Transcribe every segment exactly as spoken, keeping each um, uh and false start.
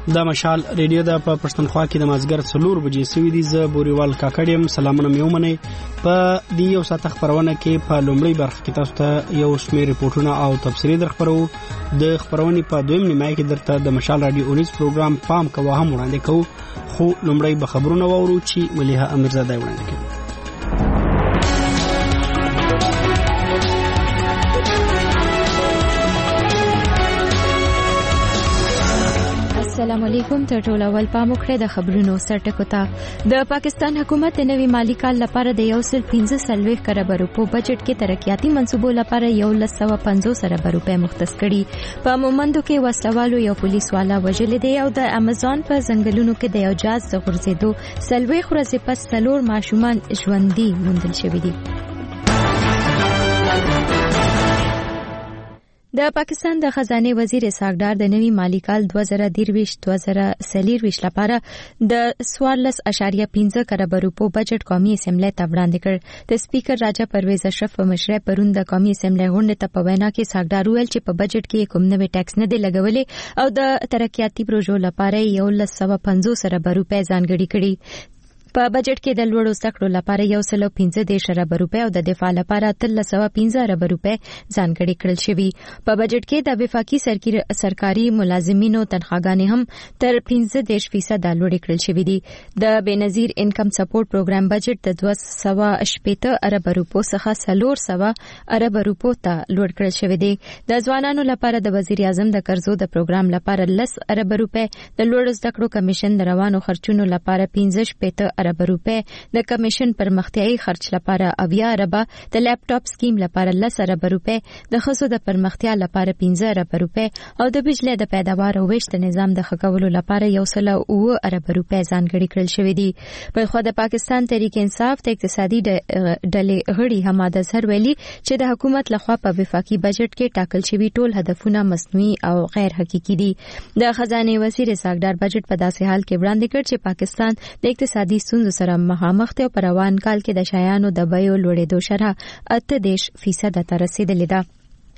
د مشال ریډیو د په پښتونخوا کې د مازګر څلور بجې سوي دي. زه بوريوال کاکړم. سلامونه مې ومنئ. په دې یو ساعت خبرونه کې په لومړی برخه کې تاسو ته یو شمېر ریپورتونه او تفصیلي درخبرو. د خبرونې په دویم نیمه کې درته د مشال رادیو اونیز پروګرام پام کوه هم وړاندې کوو، خو لومړی به خبرونه واورو چې مليحه امیرزاده وړاندې کوي. السلام علیکم. تر ټولو اول پام وکړئ د خبرونو سرټکو ته. د پاکستان حکومت د نوي مالی کال لپاره د یو سل پنځه څلوېښت کروڑ روپو بجټ کې ترقیاتي منصوبو لپاره یو لس سوه پنځوس اربه روپۍ مختص کړي. په مومندو کې وسلوالو یو پولیس والا وژلی دی او د امازون په ځنګلونو کې د یو جاز د غورځېدو څلوېښت ورځې پس څلور ماشومان ژوندي موندل شوي دي. د پاکستان د خزانه وزیر اسحاق ډار د نوي مالی کال دوه زره درویشت دوه زره څلرویشت لپاره د څوارلس اعشاریه پنځه کروڑ روپو بجټ قومي اسمبلی ته وړاندې کړ. د سپیکر راجا پرویز اشرف په مشرۍ پرون د قومي اسمبلی غونډې ته په وینا کې اسحاق ډار وویل چې په بجټ کې کوم نوې ټیکس نه دی لګولې او د ترقیاتي پروژو لپاره یو لس سوه پنځوس اربه روپۍ ځانګړي کړي. په بجټ کې د لوړو زده کړو لپاره یو سل پنځه دېرش اربه روپۍ او د دفاع لپاره اتلس سوه پنځه اربه روپۍ ځانګړي کړل شوي. په بجټ کې د وفاقي سرکاري ملازمینو تنخواګانې هم تر پنځه دېرش فیصده لوړې کړل شوي دي. د بېنظیر انکم سپورټ پروګرام بجټ د دوه سوه شپېته اربه روپو څخه څلور سوه اربه روپو ته لوړ کړل شوی دی. د ځوانانو لپاره د وزیر اعظم د قرضو د پروګرام لپاره لس اربه روپۍ، د لوړو زده کړو کمیشن د روانو خرچونو لپاره پنځه شپېته اربه روپۍ، د کمیشن پرمختیايي خرچ لپاره اویا اربه، د لیپټاپ سکیم لپاره لس اربه روپۍ، د ښځو د پرمختیا لپاره پنځه اربه روپۍ او د بجلی د پیداوار او ویش د نظام د ښه کولو لپاره یو سل اوه اربه روپۍ ځانګړي کړل شوي دي. په خو د پاکستان تحریک انصاف د اقتصادي ډلې غړي حماد اظهر ویلي چې د حکومت لخوا په وفاقي بجټ کې ټاکل شوي ټول هدفونه مصنوعي او غیر حقيقي دي. د خزانه وزیر اسحاق ډار بجټ په داسې حال کې وړاندې کړ چې پاکستان د اقتصادي ستونزو سره مخامخ دی او په روان کال کې د شیانو د بیو لوړېدو شرح اته دېرش فیصده ته رسیدلې ده.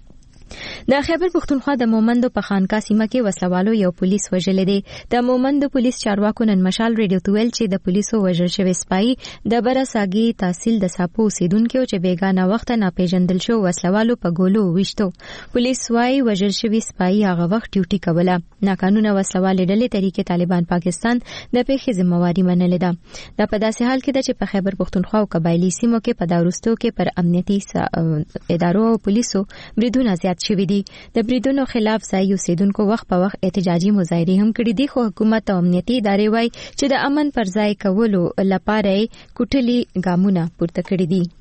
د خیبر پښتونخوا د مومندو په خانقاه سیمه کې وسلوالو یو پولیس وژلی دی. د مومندو پولیس چارواکو نن مشال ریډیو ته ویل چې د پولیسو وژل شوی سپایي د برساګي تحصیل د ساپو اوسیدونکو چې بیګانه وخت ناپېژندل شو وسلوالو په ګولو وشتو. پولیس وايي وژل شوی سپایي هغه وخت ډیوټي کوله. ناقانونه وسلوالې ډلې طریقې طالبان پاکستان د پیښې ذمہواری منلې ده. دا په داسې حال کې ده چې په خیبر پښتونخوا او قبایلی سیمو کې په داروستو کې پر امنیتي ادارو او پولیسو بریدونه زیات شوي دي. د بریدونو خلاف ځایي اوسیدونکو وخت په وخت احتجاجي مظاهرې هم کړې دي، خو حکومت او امنیتي ادارې وایي چې د امن پر ځای کولو لپاره کوټلي ګامونه پورته کړي دي.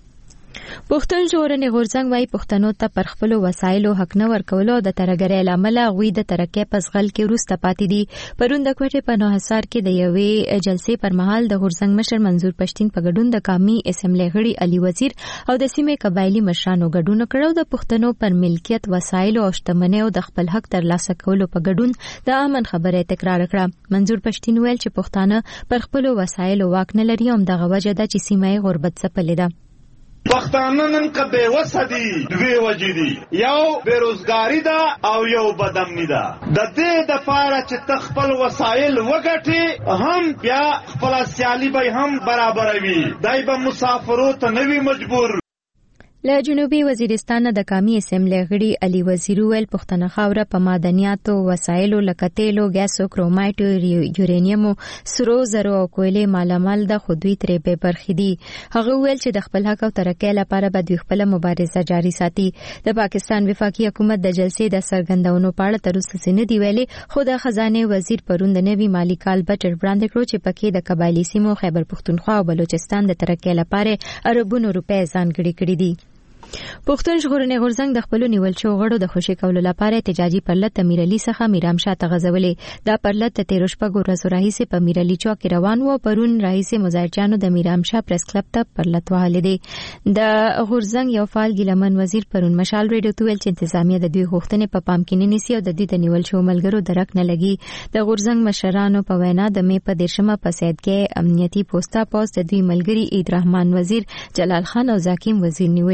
پښتون ژغورنې غورځنګ وايي پښتنو ته پر خپلو وسایلو حق نه ورکولو د ترګرۍ لامل غوي د ترقۍ په ځغل کې وروسته پاتې دي. پرون د کوټې په نوحصار کې د یوې جلسې پر مهال د غورځنګ مشر منظور پښتین په ګډون د قومي اسمبلی غړي علي وزیر او د سیمې قبایلی مشرانو ګډون کړو. د پښتنو پر ملکیت وسایلو او شتمنیو د خپل حق ترلاسه کولو په ګډون د امن خبره تکرار کړه. منظور پښتین ویل چې پښتانه پر خپلو وسایلو واک نه لري، هم دغه وجه ده چې سیمه غربت ځپلې ده. پښتانه نن که بې وسه دي دوې وجې دي، یو بېروزګاري ده او یو بدامني ده. د دې دپاره چې ته خپل وسایل وګټې هم بیا خپله سیالي به هم برابروي، دی به مسافرو ته نه وي مجبور. له جنوبي وزیرستان د قومي اسمبلی غړي علي وزیر ویل پښتنه خاوره په معدنیاتو وسایلو لکه تیلو، ګیسو، کرومایټ، یورینیم، سرو زرو او کویلې مالامال ده، خو دوی ترې بې برخې دي. هغه ویل چې د خپل حق او ترقۍ لپاره به دوی خپله مبارزه جاري ساتي. د پاکستان وفاقي حکومت د جلسې د څرګندونو په اړه تر اوسه څه نه دي ویلي، خو د خزانه وزیر پرون د نوي مالي کال بجټ وړاندې کړو چې پکې د قبایلی سیمو خیبر پښتونخوا او بلوچستان د ترقۍ لپاره اربونو روپۍ ځانګړي کړي دي. پښتون ژغورنې غورځنګ د خپلو نیول شوو غړو د خوشي کولو لپاره احتجاجي پرلط د میرعلي څخه میرامشاه ته غځولې. دا پرلط د تیرو شپږو ورځو راهیسې په میرعلي چوک کې روان و. پرون راهیسې مظاهرچیانو د میرامشاه پریس کلب ته پرلط وهلی دی. د غورځنګ یو فعال ګیلمن وزیر پرون مشال ریډیو ته ویل چې انتظامیه د دوی غوښتنې په پام کې نه نیسي او د دوی د نیول شوو ملګرو درک نه لګي. د غورځنګ مشرانو په وینا د مې په دیرشمه په سیدګۍ امنیتي پوسټا پوسټ د دوی ملګري عید رحمان وزیر، جلال خان او زاکیم وزیر نیولې دي.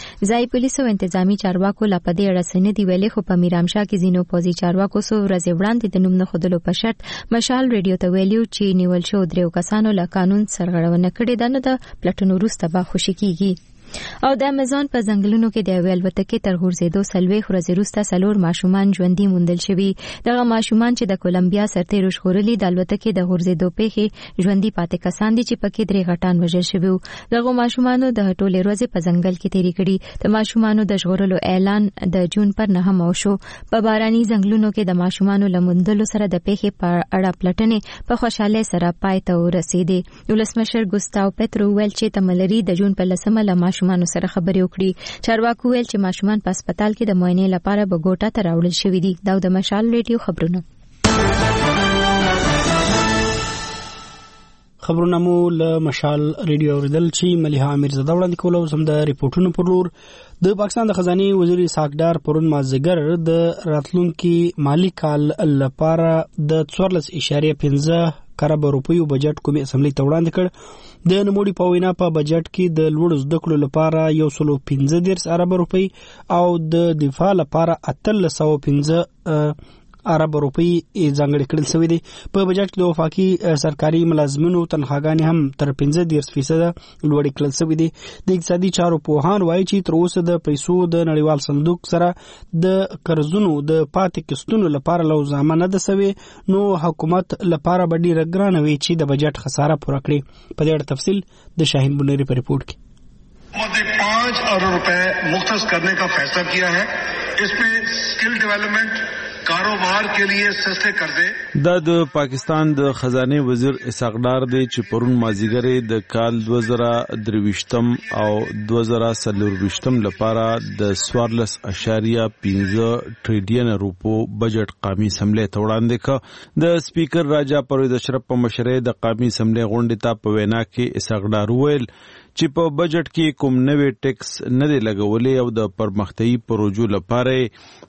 ځای پولیسو انتظامی چارواکو لا په دې اړه څه نه دي ویلي، خو په میرامشاه کې ځینو پوځي چارواکو څو ورځې وړاندې د نوم نه ښودلو په شرط مشال ریډیو ته ویلي چې نیول شو دریو کسانو له قانون سرغړونه کړې ده، نه د پلټنو وروسته به خوشي کیږي. او د امازون په ځنګلونو کې د یوې الوتکې تر غورځېدو څلوېښت ورځې وروسته څلور ماشومان ژوندي موندل شوي. دغه ماشومان چې د کولمبیا سرتیرو ژغورلي د الوتکې د غورځېدو پیښې ژوندي پاتې کسان دي چې پکې درې غټان وژل شوي وو. دغه ماشومانو د ټولې ورځې په ځنګل کې تېرې کړي. د ماشومانو د ژغورلو اعلان د جون پر نهمه وشو. په باراني ځنګلونو کې د ماشومانو له موندلو سره د پیښې په اړه پلټنې په خوشحالۍ سره پای ته ورسېدې. ولسمشر ګوستاو پیترو ویل چې تمه لري د جون په لسمه له ماشومانو سره خبرې وکړي. چارواکو ویل چې ماشومان په هسپتال کې د معاینې لپاره بګوټا ته راوړل شوي دي. دا د مشال ریډیو خبرونه. خبرونه مو له مشال ریډیو اوریدل چې ملیحه امیرزاده وړاندې کوله. اوس هم د ریپورټونو پر لور. د پاکستان د خزانه وزیر ساکدار پرون مازدیګر د راتلونکي مالی کال لپاره د څوارلس اعشاریه پنځه کروڑ روپیو بجټ کومې اسمبلی ته وړاندې کړ. د نوموړي په وینا په بجټ کې د لوړو زده کړو لپاره یو سل پنځه دېرش ارب روپۍ او د دفاع لپاره اتلس سوه پنځه ارب روپۍ ځانګړي کړل شوې دي. په بجټ کې د وفاقي سرکاري ملازمینو تنخواګانې هم تر پنځه دېرش فیصد لوړې کړل شوې دي. د اقتصادي چارو پوهان وایي چې تر اوسه د پیسو د نړیوال صندوق سره د قرضونو د پاتې قسطونو لپاره لوزامه نه ده سوې، نو حکومت لپاره به ډېره ګرانه وي چې د بجټ خساره پوره کړي. په دې اړه تفصیل د شاهین بنيري په ریپورت کې. पाँच अरब रुपए मुख्तस करने का फैसला किया है. इसमें स्किल डेवलपमेंट, कारोबार के लिए सस्ते कर्जे. دا د پاکستان د خزانه وزیر اسحاق ډار دی چې پرون مازیګری د کال دوه زره درویشتم او دوه زره څلورویشتم لپاره د څوارلس اعشاریه پنځه ټریلیون روپو بجټ قومي اسمبلی ته وړاندې کړ. د سپیکر راجا پرویز اشرف په مشرۍ د قومي اسمبلی غونډې ته په وینا کې اسحاق ډار وویل چې په بجټ کې کوم نوې ټیکس نه دی لګولې او د پرمختیايي پروژو لپاره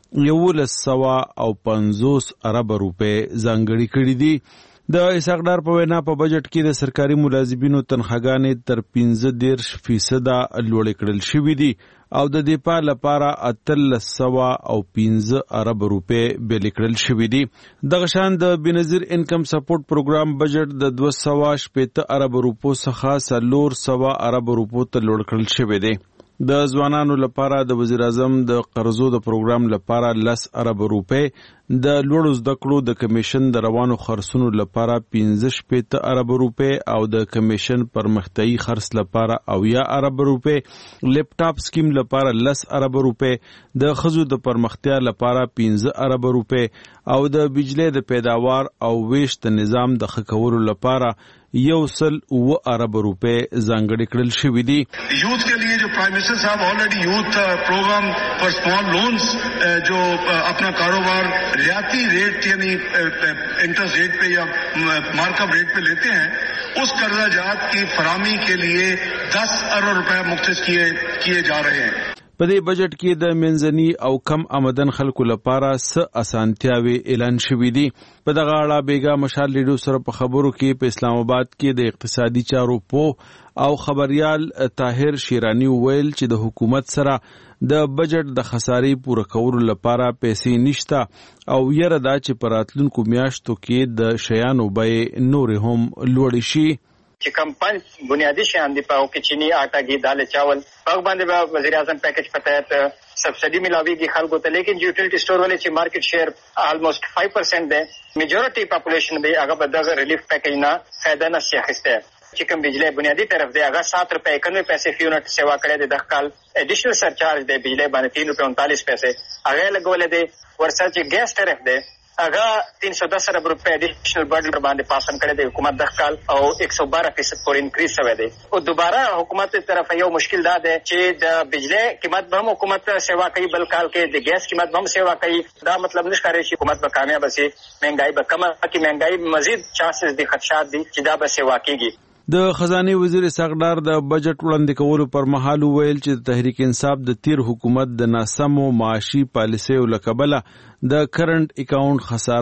یولس سوه او پنځوس ارب روپۍ ځانګړي کړي دي. د اسحاق ډار په وینا په بجټ کې د سرکاري ملازمینو تنخواګانې تر پنځه دېرش فیصده لوړې کړل شوي دي او د دفاع لپاره اتلس سوه او پنځه ارب روپۍ بیلې کړل شوي دي. دغه شان د بېنظیر انکم سپورټ پروګرام بجټ د دوه سوه شپېته ارب روپو څخه څلور سوه ارب روپو ته لوړ کړل شوی دی. د ځوانانو لپاره د وزیر اعظم د قرضو د پروګرام لپاره لس ارب روپۍ، د لوړو زده کړو د کمیشن د روانو خرڅونو لپاره پنځه شپېته ارب روپۍ او د کمیشن پرمختیايي خرڅ لپاره اویا ارب روپۍ، لیپټاپ سکیم لپاره لس ارب روپۍ، د ښځو د پرمختیا لپاره پنځه ارب روپۍ او د بجلی د پیداوار او ویش د نظام د ښه کولو لپاره یو سل اوه ارب روپۍ ځانګړي کړل شوي دي. یوتھ کے لیے جو پرائم منسٹر صاحب آلریڈی یوتھ پروگرام فار اسمال لونز جو اپنا کاروبار ریاتی ریٹ یعنی انٹرسٹ ریٹ پہ یا مارک اپ ریٹ پہ لیتے ہیں، اس قرضہ جات کی فراہمی کے لیے دس ارب روپے مختص کیے کیے جا رہے ہیں. په دې بجټ کې د منځني او کم آمدن خلکو لپاره څه اسانتیاوي اعلان شوې دي. په دغه اړه بیګا مشال ریډیو سره په خبرو کې په اسلام آباد کې د اقتصادي چارو پوه او خبريال طاهر شیرانی ویل چې د حکومت سره د بجټ د خسارې پوره کولو لپاره پیسې نشته او یره دا چې په راتلونکو میاشتو کې د شیانو بیې نورې هم لوړې شي. چې کم پنځ بنیادی شیان دي په کې چینی، آټا، ګي، دال، چاول په باندې به وزیر اعظم پیکج په تحت سبسڈی ملاویږي خلکو ته، لیکن یوټیلیټی سٹور والے چې مارکیټ شیئر آلموست پنځه پرسنٹ دی، میجورټي پاپولیشن به هغه به دغه ریلیف پیکج نه فائدہ نه شي اخیسته. چې کوم بجلی بنیادی طرف دی هغه سات روپے اکانوے پیسے فی یونٹ سیوا کړی دی. د کال ایڈیشنل سرچارج دی بجلی باندې تین روپے انتالیس پیسے هغه لګولې دی. ورسره چې ګیس طرف دی هغه تین سو دس ارب روپے ایڈیشنل برډن باندې پاسن کړی دی حکومت د کال او ایک سو بارہ فیصد پورې انکریز شوی دی. او دوباره حکومت طرف یو مشکل دا دی چې د بجلی قیمت به هم حکومت سیوا کوي، بل کال کې د ګیس قیمت به هم سیوا کوي. دا مطلب نشي کاری چې حکومت به کامیاب شي، مهنګای به کم کی مهنګای مزید چانسز دي، خدشات دي چې دا به سیوا کیږي. د خزانه وزیر اسحاق ډار د بجټ وړاندې کولو پر مهال ویل چې تحریک انصاف د تیر حکومت د ناسمو معاشي پالیسیو له کبله د کرنٹ اکاونټ خساره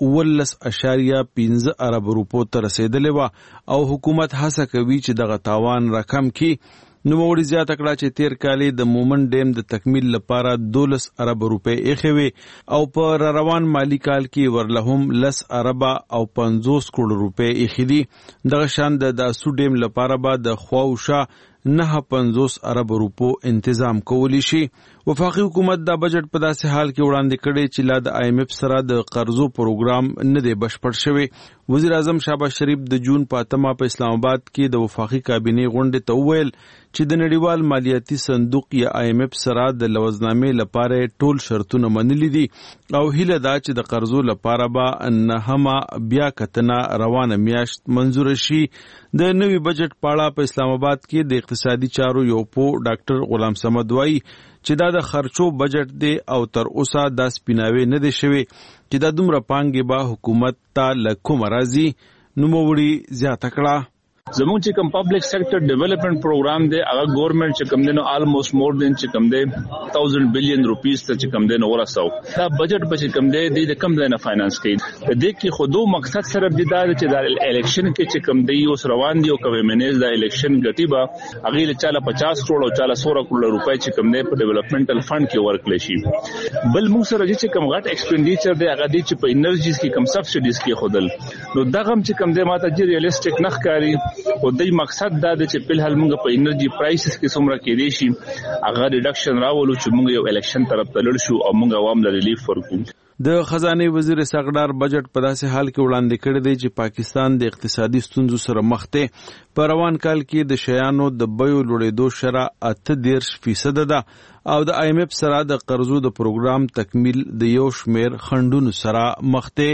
ولس اشاریه پنځه ارب روپو ته رسیدلې و او حکومت هڅه کوي چې دغه تاوان راکم کړي. نو وړي زیاته کړه چې تیر کال د مومن ډیم د تکمیل لپاره دولس ارب روپۍ ایښې وې او په روان مالی کال کې ورلهم لس ارب او پنځوس کروڑ روپۍ ایښې دي. دغه شان د داسو ډیم لپاره به د خواوشا نه پنځوس ارب روپو انتظام کولی شي. وفاقي حکومت دا بجټ په داسې حال کې وړاندې کړي چې لا د آی ایم ایف سره د قرضو پروګرام نه دی بشپړ شوی. وزیر اعظم شهباز شریف د جون په اتمه په اسلام آباد کې د وفاقي کابینې غونډې ته وویل چې د نړیوال مالیاتي صندوق یا آی ایم ایف سره د لوزنامې لپاره ټول شرطونه منلي دي او هیله ده چې د قرضو لپاره به نهمه بیا کتنه روانه میاشت منظور شي. د نوي بجټ په اړه په اسلام آباد کې د اقتصادي چارو یو پو ډاکټر غلام صمد وایي چې دا د خرچو بجټ دی او تر اوسه دا سپیناوی نه دی شوی چې دا دومره پانګې به حکومت ته له کومه راځي. نوموړي زیاته کړه زموږ چې کوم پبلک سېکټر ډیولپمنٹ پروګرام دی هغه ګورنمنت چې کوم دی نو آلموست مور دین چې کوم دی تھاؤزنڈ بلین روپیز ته چې کوم دی نو ورسو دا بجټ به چې کوم دی د کم ځای نه فاینانس کوي. د دې کې خودو مقصد سره دی دا چې د الیکشن کې چې کوم دی اوس روان دی او کوم منیز د الیکشن ګټي به هغه له چاله پچاس کروڑ او چاله سو کروڑ روپۍ چې کوم دی په ډیولپمنټل فند کې ورکړل شي. بل موږ سره چې کوم غټ ایکسپینډیچر دی هغه دی چې په انرژیز کې کوم سبسیډیز کې خودل نو دغه چې کوم دی ماته چې ریالستیک نه ښکاري او دای مقصد دا دی چې په حال موږ په انرژي پرایسز کې څومره کې دي شي هغه ریډکشن راولو چې موږ یو الیکشن طرف ته لړ شو او موږ عوام له ریلیف ورکو. د خزانه وزیر اسحاق بجټ په داسې حال کې وړاندې کړی دی چې پاکستان د اقتصادي ستونزو سره مخ دی. په روان کال کې د شیانو د بیو لوړېدو شرح اته دېرش فیصد ده او د آی ایم ایف سره د قرضو د پروګرام تکمیل د یو شمیر خنډونو سره مخ دی.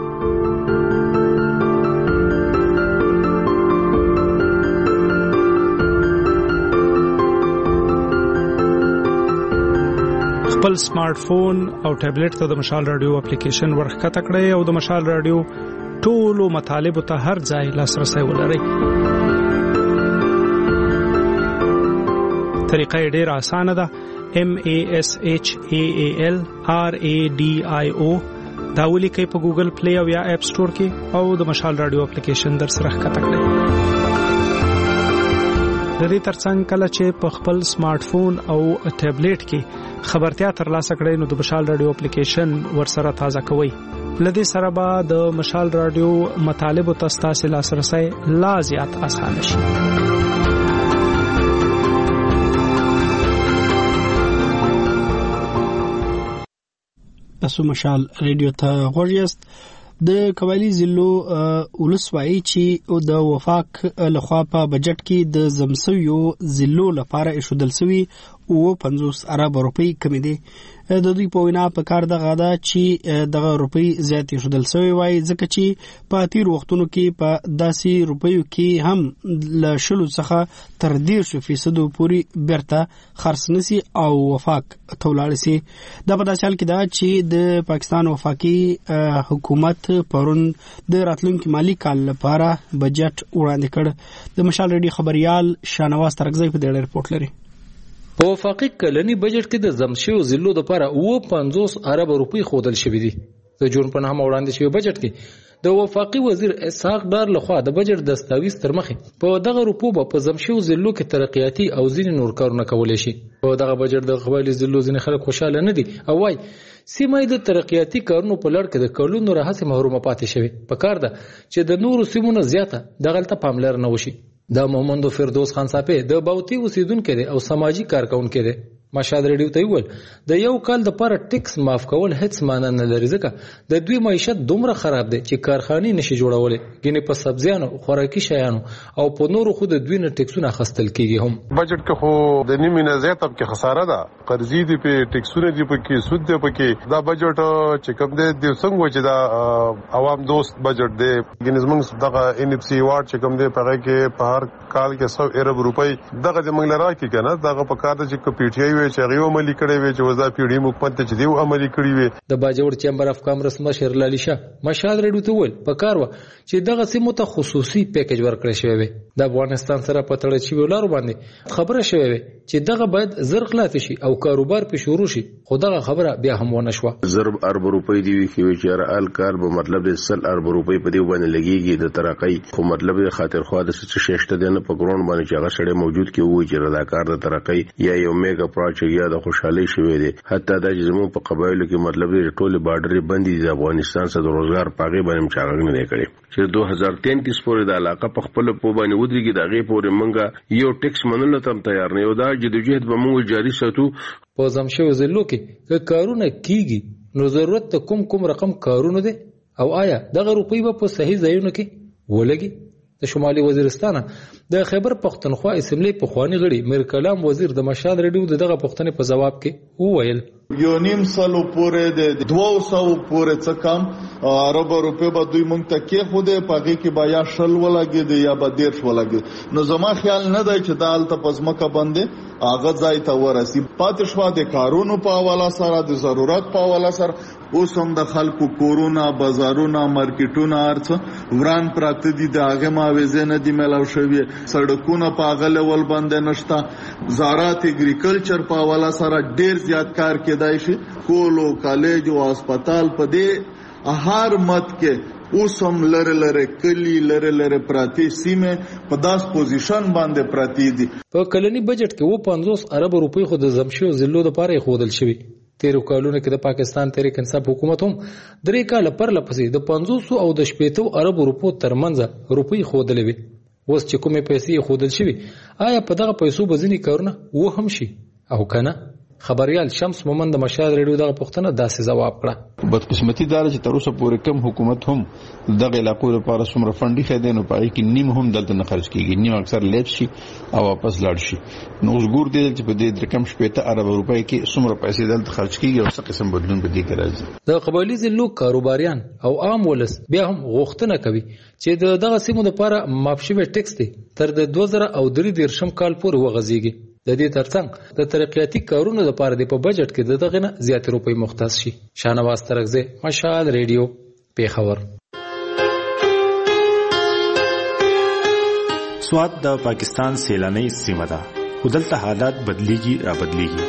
خپل سمارټ فون او ټابلیټ ته د مشال رادیو اپلیکیشن ورخکته کړئ او د مشال رادیو ټولو مطالبه ته هر ځای لاسرسي ولرئ. طریقه ډېره اسانه ده. M A S H A A L R A D I O دا ولیکئ په ګوګل پلی او یا اپ سٹور کې او د مشال رادیو اپلیکیشن در سره ښکته کړئ. د دې ترڅنګ کله چې په خپل سمارټ فون او ټابلیټ کې خبرتیا ترلاسه کړئ نو د مشال رادیو اپلیکیشن ورسره تازه کوئ. لدې سره به د مشال رادیو مطالب او تاسو لاسرسي لا زیات آسان شي. تاسو مشال رادیو ته غوړیاست. د قبایلی ضلعو ولسوالۍ چې د وفاق لخوا په بجټ کې د زمسویو ضلعو لپاره ایښودل شوی او پنځوس ارب روپۍ کمی دي. د دوی په وینا په کار دغه ده چې دغه روپۍ زیاتې ایښودل شوی وای ځکه چې په تیر وختونو کې په داسې روپیو کې هم له شلو څخه تر دېرشو فیصدو پورې بیرته خرڅ نشي او وفاق ته ولاړ شي. دا په داسې حال کې ده چې د پاکستان وفاقي حکومت پرون د راتلونکي مالی کال لپاره بجټ وړاندې کړ. د مشال ریډي خبريال شانواز ترغزی په دې ریپورت لري. په وفاقي کلنی بجټ کې د زمشیو ضلعو لپاره او پنځوس ارب روپۍ خودل شوې دي. د جون په نهمه وړاندې شوی بجټ کې د وفاقي وزیر اسحاق ډار لخوا د بجټ دستاویز تر مخې په دغه روپو په زمشیو ضلعو کې ترقیاتي او ځینې نور کارونه کولای شي. په دغه بجټ د قبایلی ضلعو ځینې خلک خوشاله نه دي او وايي سیمه د ترقیاتي کارونو په لړ کې د کلونو راهیسې محرومه پاتې شوی. په کار ده چې د نورو سیمونو زیاته دغلته پاملرنه وشي. دا محمد فردوس خان صاحب د باوتی اوسیدونکو دی او سماجی کارکونکو دی. مشال ریډیو ته ویل د یو کال د پر ټیکس معاف کول هیڅ معنی نه لري ځکه د دوی معیشت دومره خراب دی چې کارخانې نشي جوړولای. ګینه په سبزیانو خوراکي شیانو او په نورو خو د دوی نه ټیکسونه اخیستل کیږي. هم بجټ کې خو د نیمه نه زیات په خساره ده. قرضې دي په ټیکسونه دي په کې سود دي په کې. دا بجټ چې کوم دی د څنګه چې دا عوام دوست بجټ دی. ګینه زمونږ دغه ان اف سی وارد چې کوم دی په هغه کې په هر کال کې سو ارب روپۍ دغه د منګل راکې کنه دغه په کار چې کپیټي چې غيو عملي کړي وي چې وزا پیډي مخپنت چې دیو عملي کړي وي. د باجوړ چیمبر اف کامرس مشر لالی شاه مشال ریډیو ته ویل په کار و چې دغه سیمه ته خصوصي پیکیج ورکړی شوی وي. د افغانستان سره په تړل شوی لارو باندې خبره شوی وي چې دغه باید زر خلاص شي او کاروبار په شروع شي خدغه خبره بیا هم ونه شو. ضرب ارب روپۍ دی وی چې چې ال کار به مطلب د سل ارب روپۍ په دی باندې لګيږي د ترقۍ خو مطلب د خاطر خو د څه ششته دی نه په ګراوند باندې چې هغه سړی موجود کی وای چې رضاکار د ترقۍ یا یو میگا پروجیکټ یا د خوشحالي شوی دی. حتی د جزمو په قبایلو کې مطلب د ټوله بارډر بندي د افغانستان سره د روزګار پاغي باندې چاغنګ نه کړي چې دوه هزار تینتیس پورې د علاقه په خپل په باندې ودرېږي د غي پورې منګه یو ټیکس منل ته تیار نه یو دا جدوجہد به موږ جاری ساتو. په زمشو ضلع کې که کارونه کیږي نو ضرورت ته کوم کوم رقم کارونه دي او آیا دغه روپۍ په صحیح ځایونو کې ولګي. د شمالي وزیرستان د خیبر پختونخوا اسمبلی په خواني غړي میر کلام وزیر د مشال ریډیو دغه پښتنې په جواب کې وویل یو نیم سالو پورې د دوه سو پورې څه کم عرب روپے به دوی مونږ ته کې خو دې پاګه کې بیا شل ولګي دی یا به ډیر ولګي. نو زما خیال نه دی چې دالته پزماکه باندې هغه ځای ته ورسي. پاتې شو د کارونو په حواله سره د ضرورت په حواله سره اوس هم د خلکو کورونا بازارونه مارکیټونه ارڅ وران پراته دي د هغه ماوزه نه دی ملاو شوی. سړکونه په هغه لول باندې نشته. زراعت اګریکلچر په حواله سره ډیر زیات کار کېدای شي. کولو کالج او هسپتال په دې هر مت کې اوس هم لره لره کلی لره لره پراتی سیمه په داس پوزیشن باندې پراتی دي. په کلنی بجټ کې و پنځوس ارب روپۍ خو د زمشو ضلعو لپاره خودل شوی. تیرو کالونو کې د پاکستان تحریک انصاف حکومت هم درې کال پر لپسې د پنځوس او د شپږ ارب روپو ترمنځ روپۍ خودلې وي. اوس چې کومې پیسې خودل شوی آیا په دغه پیسو بزنی کارونه و هم شي او کنه. خبريال شمس مومن د مشال ریډیو دغه پښتنه داسې جواب کړه. بدقسمتي دار چې تر اوسه پورې کم حکومت هم دغه علاقو لپاره څومره فنډي خېدې نو پای کې نیم هم دلته نه خرج کیږي. نیم اکثر لیب شي او واپس لاړ شي. نو اوس ګور دی چې په دې رقم شپږ ارب روپۍ کې څومره پیسې دلته خرج کیږي او څه قسم بدلون به دي کړی. د قبایلی ضلعو کاروباریان او عام ولس بیا هم غوښتنه کوي چې دغه سیمو لپاره معاف شوی ټیکس دی تر د دوه زره او درې دیرشم کال پورې وغځيږي. د دې ترڅنګ د ترقیاتي کارونو لپاره د په بجټ کې د دغه نه زیات روپۍ مختص شي. شاهنواز ترغزه مشال ریډیو پیښور. سواد د پاکستان سیلاني سیمه ده. ودلته حالات بدلیږي را بدلیږي.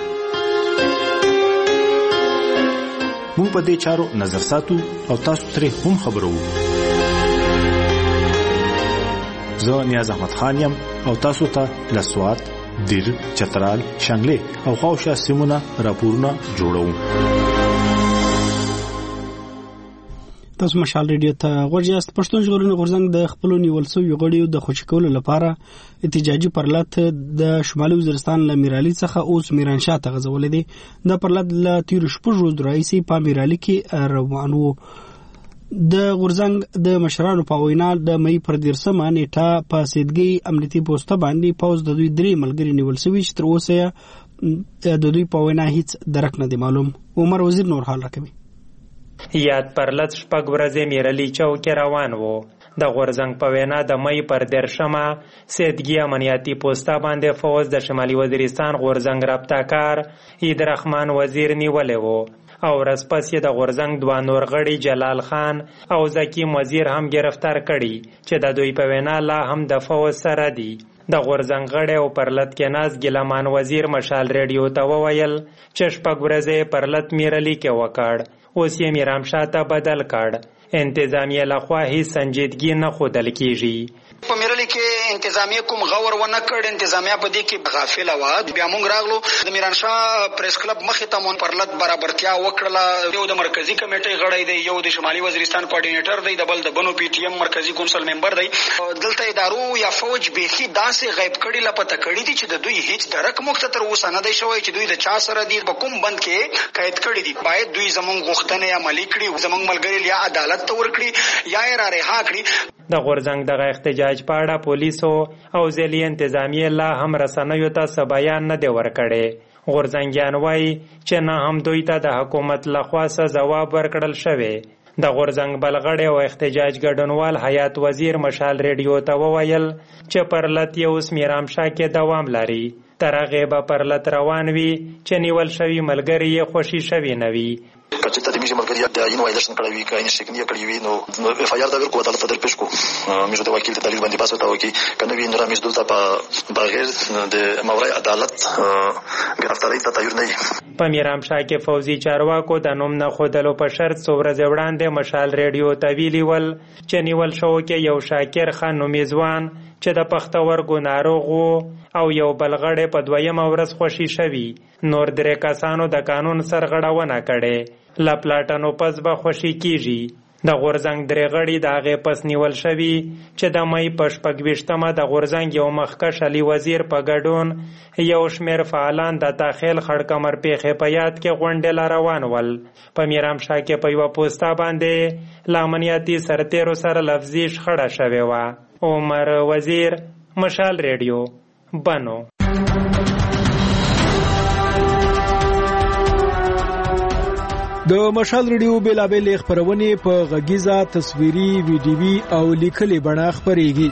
موږ په دې چارو نظر ساتو او تاسو ترې هم خبرو. زه نیاز احمد خان یم او تاسو ته لسواد دیر چترال شانګله او خاوشا سیمونه راپورونه جوړوم. تاسو مشال ریډیو ته غوړیاست. پښتون ژغورنې غورځنګ د خپل نیول سوي غړیو د خوشی کولو لپاره احتجاجي پرلط د شمالي وزیرستان له میرالي څخه اوس میرانشاه ته غځولې دي. د پرلط له تیر شپږ ورځې راځي په میرالي کې روان وو. د غورځنګ د مشرانو په وینا د مې پر دیرسمه نیټه په سیدګي امنیتي پوسټ باندې پاوز د دوی درې ملګری نیول شوی چې تر اوسه د دوی په وینا هیڅ درک نه دی معلوم. عمر وزیر نور حال راکوي. یاد پرلط شپږ ورځې میرالي چوک روان وو. د غورځنګ په وینا د مې پر دیرشمه سیدګي امنیتي پوسټ باندې فوز د شمالي وزیرستان غورځنګ رابطه عید رحمان وزیر نیولې وو او ورځپس یې د غورځنګ دوه نور غړي جلال خان او زکیم وزیر هم گرفتار کړي چې د دوی په وینا لا هم د فوز سره دي. د غورځنګ غړي او پرلط کې ناز ګلمان وزیر مشال ریډیو ته وویل چې شپږ ورځې پرلط میرالي کې وکړ. اوس یې میرامشاه ته بدل کړ. انتظامیه لخوا هیڅ سنجیدګي نه ښودل کیږي. په میرالي کې انتظامیه کوم غور ونه کړ. انتظامیه په دې کې غافله و. بیا موږ راغلو د میرانشاه پریس کلب مخې ته مون پرلط برابرتیا وکړه. یو د مرکزی کمیټې غړی دی، یو د شمالي وزیرستان کوارډینیټر دی، د بل د بنو پی ټی ایم مرکزی کونسل ممبر دی. دلته ادارو یا فوج بیخي داسې غیب کړي لپاره کړي دي چې د دوی هیڅ درک مخ تر اوسه نه دی شوی چې دوی د چا سره دي په کوم بند کې قید کړي دي. باید دوی زمونږ غوښتنې عملي کړي، زمونږ ملګري یا عدالت ته ورکړي یا یې را رها کړي. د غورځنګ دغه احتجاج په اړه پولیسو او ځلي انتظامیه لا هم رسنیو ته څه بیان نه دی ورکړی. غورځنګیان وایي چې نه هم دوی ته د حکومت لخوا څه ځواب ورکړل شوی. د غورځنګ بلغړی او احتجاج ګډونوال حیات وزیر مشال ریډیو ته وویل چې پرلط یې اوس میرامشاه کې دوام لري. تر هغې به پرلط روان وي چې نیول شوي ملګري یې خوشي شوي نه وي. کچته د میږي ملګری د عین وایدشن کړی وي که انشټګنی کړی وي نو اف آی آر دا ورکو عدالت در پیش کو میږي د وکیل د دلیل باندې باسه تا وکي کنه وی نور میز دلته په بغیر د مورای عدالت گرفتاری ته تیار نه. په میرامشاه کې فوزي چارواکو د نوم نه خودلو په شرط څو ورځې وړاندې مشال ریډیو ته ویلي ول چې نیول شو کې یو شاکر خان نومیزوان چې د پښتورګو ناروغ وو او یو بلغړی په دویمه ورځ خوشي شوي، نور درې کسانو د قانون سرغړونه کړې، له پلاټنو پس به خوشي کیږي. د غورځنګ درې غړي د هغې پس نیول شوي چې د مۍ په شپږویشتمه د غورځنګ یو مخکښ علي وزیر په ګډون یو شمېر فعالان د تاخیل خړکمر پیښې په یاد کې غونډې له روان ول. په میرامشاه کې په یوه پوسته باندې له امنیتي سرتیرو سره لفظي شخړه شوې وه. عمر وزیر، مشال ریډیو، بنو. د مشال ریډیو بیلابېلې خپرونې په غږیزه، تصویري، ویډیوي او لیکلي بڼه خپرېږي.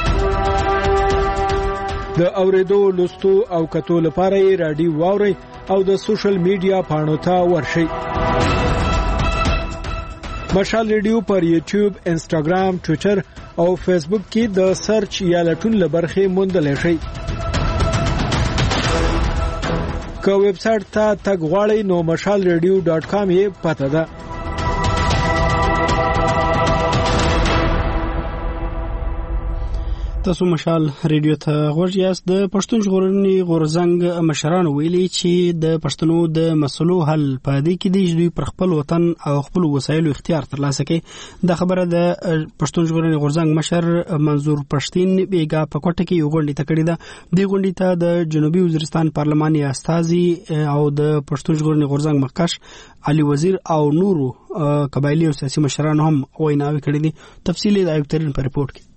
د اورېدو، لوستو او کتو لپاره یې راډیو واورئ او د سوشل میډیا پاڼو ته ورشئ. مشال ریډیو پر یوټیوب، انسټاګرام، ټویټر او فیسبوک کې د سرچ یا لټون له برخې موندلی شئ. که ویب سایټ ته تګ غواړئ نو مشال ریډیو ډاټ کام یې پته ده. تاسو مشال ریډیو ته غوږ یاست. د پښتون ژغورنې غورځنګ مشرانو ویلي چې د پښتنو د مسلو حل په دې کې دی چې دوی پر خپل وطن او خپل وسایلو اختیار ترلاسه کړي. دا خبره د پښتون ژغورنې غورځنګ مشر منظور پښتين بیګا په کوټه کې یو غونډه تکړه ده. د غونډې ته د جنوبي وزیرستان پارلماني استازي او د پښتون ژغورنې غورځنګ مخکښ علي وزیر او نورو قبایلی او سیاسي مشرانو هم ویناوي کړې دي. تفصیل د ایوب ترین په ریپورت کې.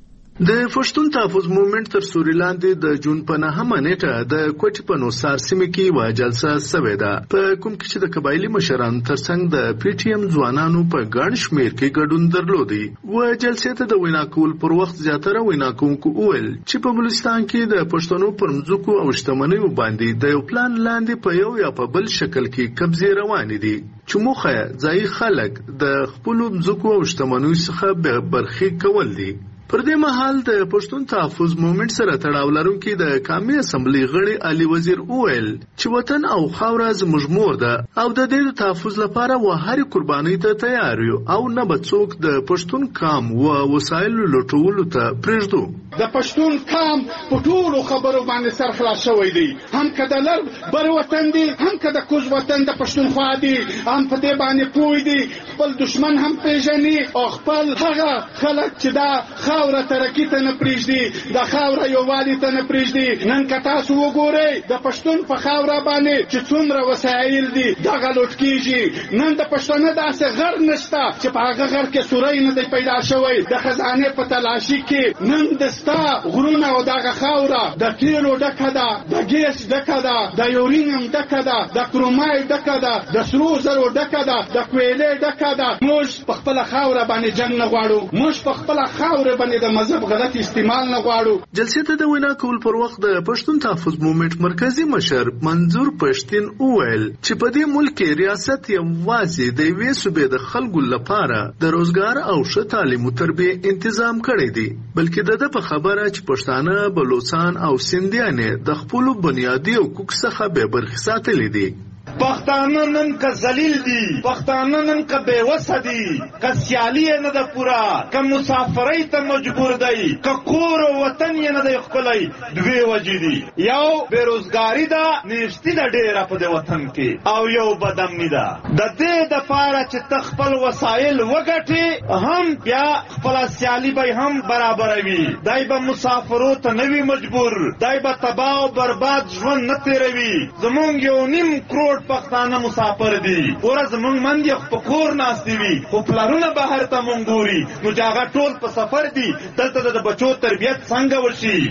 د پښتون تحفظ موومېنټ تر سوري لاندې د جون په نهمه نیټه د کوټي په نوسار سیمه کې و جلسه سوې ده، په کوم کې چې د قبایلی مشرانو ترڅنګ د پی ټی ایم ځوانانو په ګڼ شمېر کې ګډون درلودي. و جلسې ته د وینا کول پر وخت زیاتره وینا کوونکو وویل چې په بلوچستان کې د پښتنو پر مځکو او شتمنیو باندې د یو پلان لاندې په یو یا په بل شکل کې قبضې روانې دي چې موخه ځایي خلک د خپلو مځکو او شتمنیو څخه برخې کول دي. پر دې مهال د پښتون تحفظ موومېنټ سره تړاو لرونکي د قومي اسمبلی غړي علي وزیر وویل چې وطن او خاوره زموږ مور ده او د دې تحفظ لپاره و هر قرباني ته تیار یو او نه به څوک د پښتون قام و وسایلو لټولو ته پرېږدو. د پښتون قام په ټولو خبرو باندې سر خلاص شوی دی، هم که د لر بر وطن دی، هم که د کوز وطن د پښتونخوا دی، هم په دې باندې پوه دی، خپل دشمن هم پیژني او خپل هغه خلک چې دا خاوره ترقی ته نه پریږدي، د خاوره یووالي ته نه پریږدي. نن که تاسو وګورئ د پښتون په خاوره باندې چې څومره وسایل دي دغه لوټ کیږي. نن د پښتانه داسې غر نشته چې په هغه غر کې سوری نه دی پیدا شوی. د خزانې په تلاشي کې نن د ستا غرونه او دغه خاوره د تیلو ډکه ده، د ګیس ډکه ده، د یورینیم ډکه ده، د کرومای ډکه ده، د سرو زرو ډکه ده، د کویلې ډکه ده. موږ په خپله خاوره باندې جنګ نه غواړو، موږ په خپله خاوره باندې د مذهب غلط استعمال نه غواړو. جلسې ته د وینا کول پر وخت د پښتون تحفظ موومېنټ مرکزی مشر منظور پښتين وویل چې په دې ملک کې ریاست یوازې د یوې صوبې د خلکو لپاره د روزګار او ښه تعلیم او تربیه تنظیم کړی دی، بلکې د ده په خبره چې پښتانه، بلوچستان او سندیانې د خپلو بنیادي حقوق څخه بې برخې ساتلي دي. پښتانه نن که ذلیل دي، پښتانه نن که بېوسه دي، که سیالي یې نه ده پوره، که مسافرۍ ته مجبور دی، که کور او وطن یې نه دی ښکلی. دوې وجې دي، یو بېروزګاري ده، نیستي ده ډېره په دې وطن کې، او یو بدامني ده. د دې دپاره چې ته خپل وسایل وګټې، هم بیا خپله سیالي به هم برابروي. دی به مسافرو ته نه وي مجبور، دی به تباه او برباد ژوند نه تېروي. زمونږ یو نیم کروڑ پښتانه مسافر دي، ورځ مونږ مندې په کور ناستې وي، خو پلرونه بهر ته مونږ ګوري، نو چې هغه ټول په سفر دي. دلته د بچو تربیت څنګه وشي؟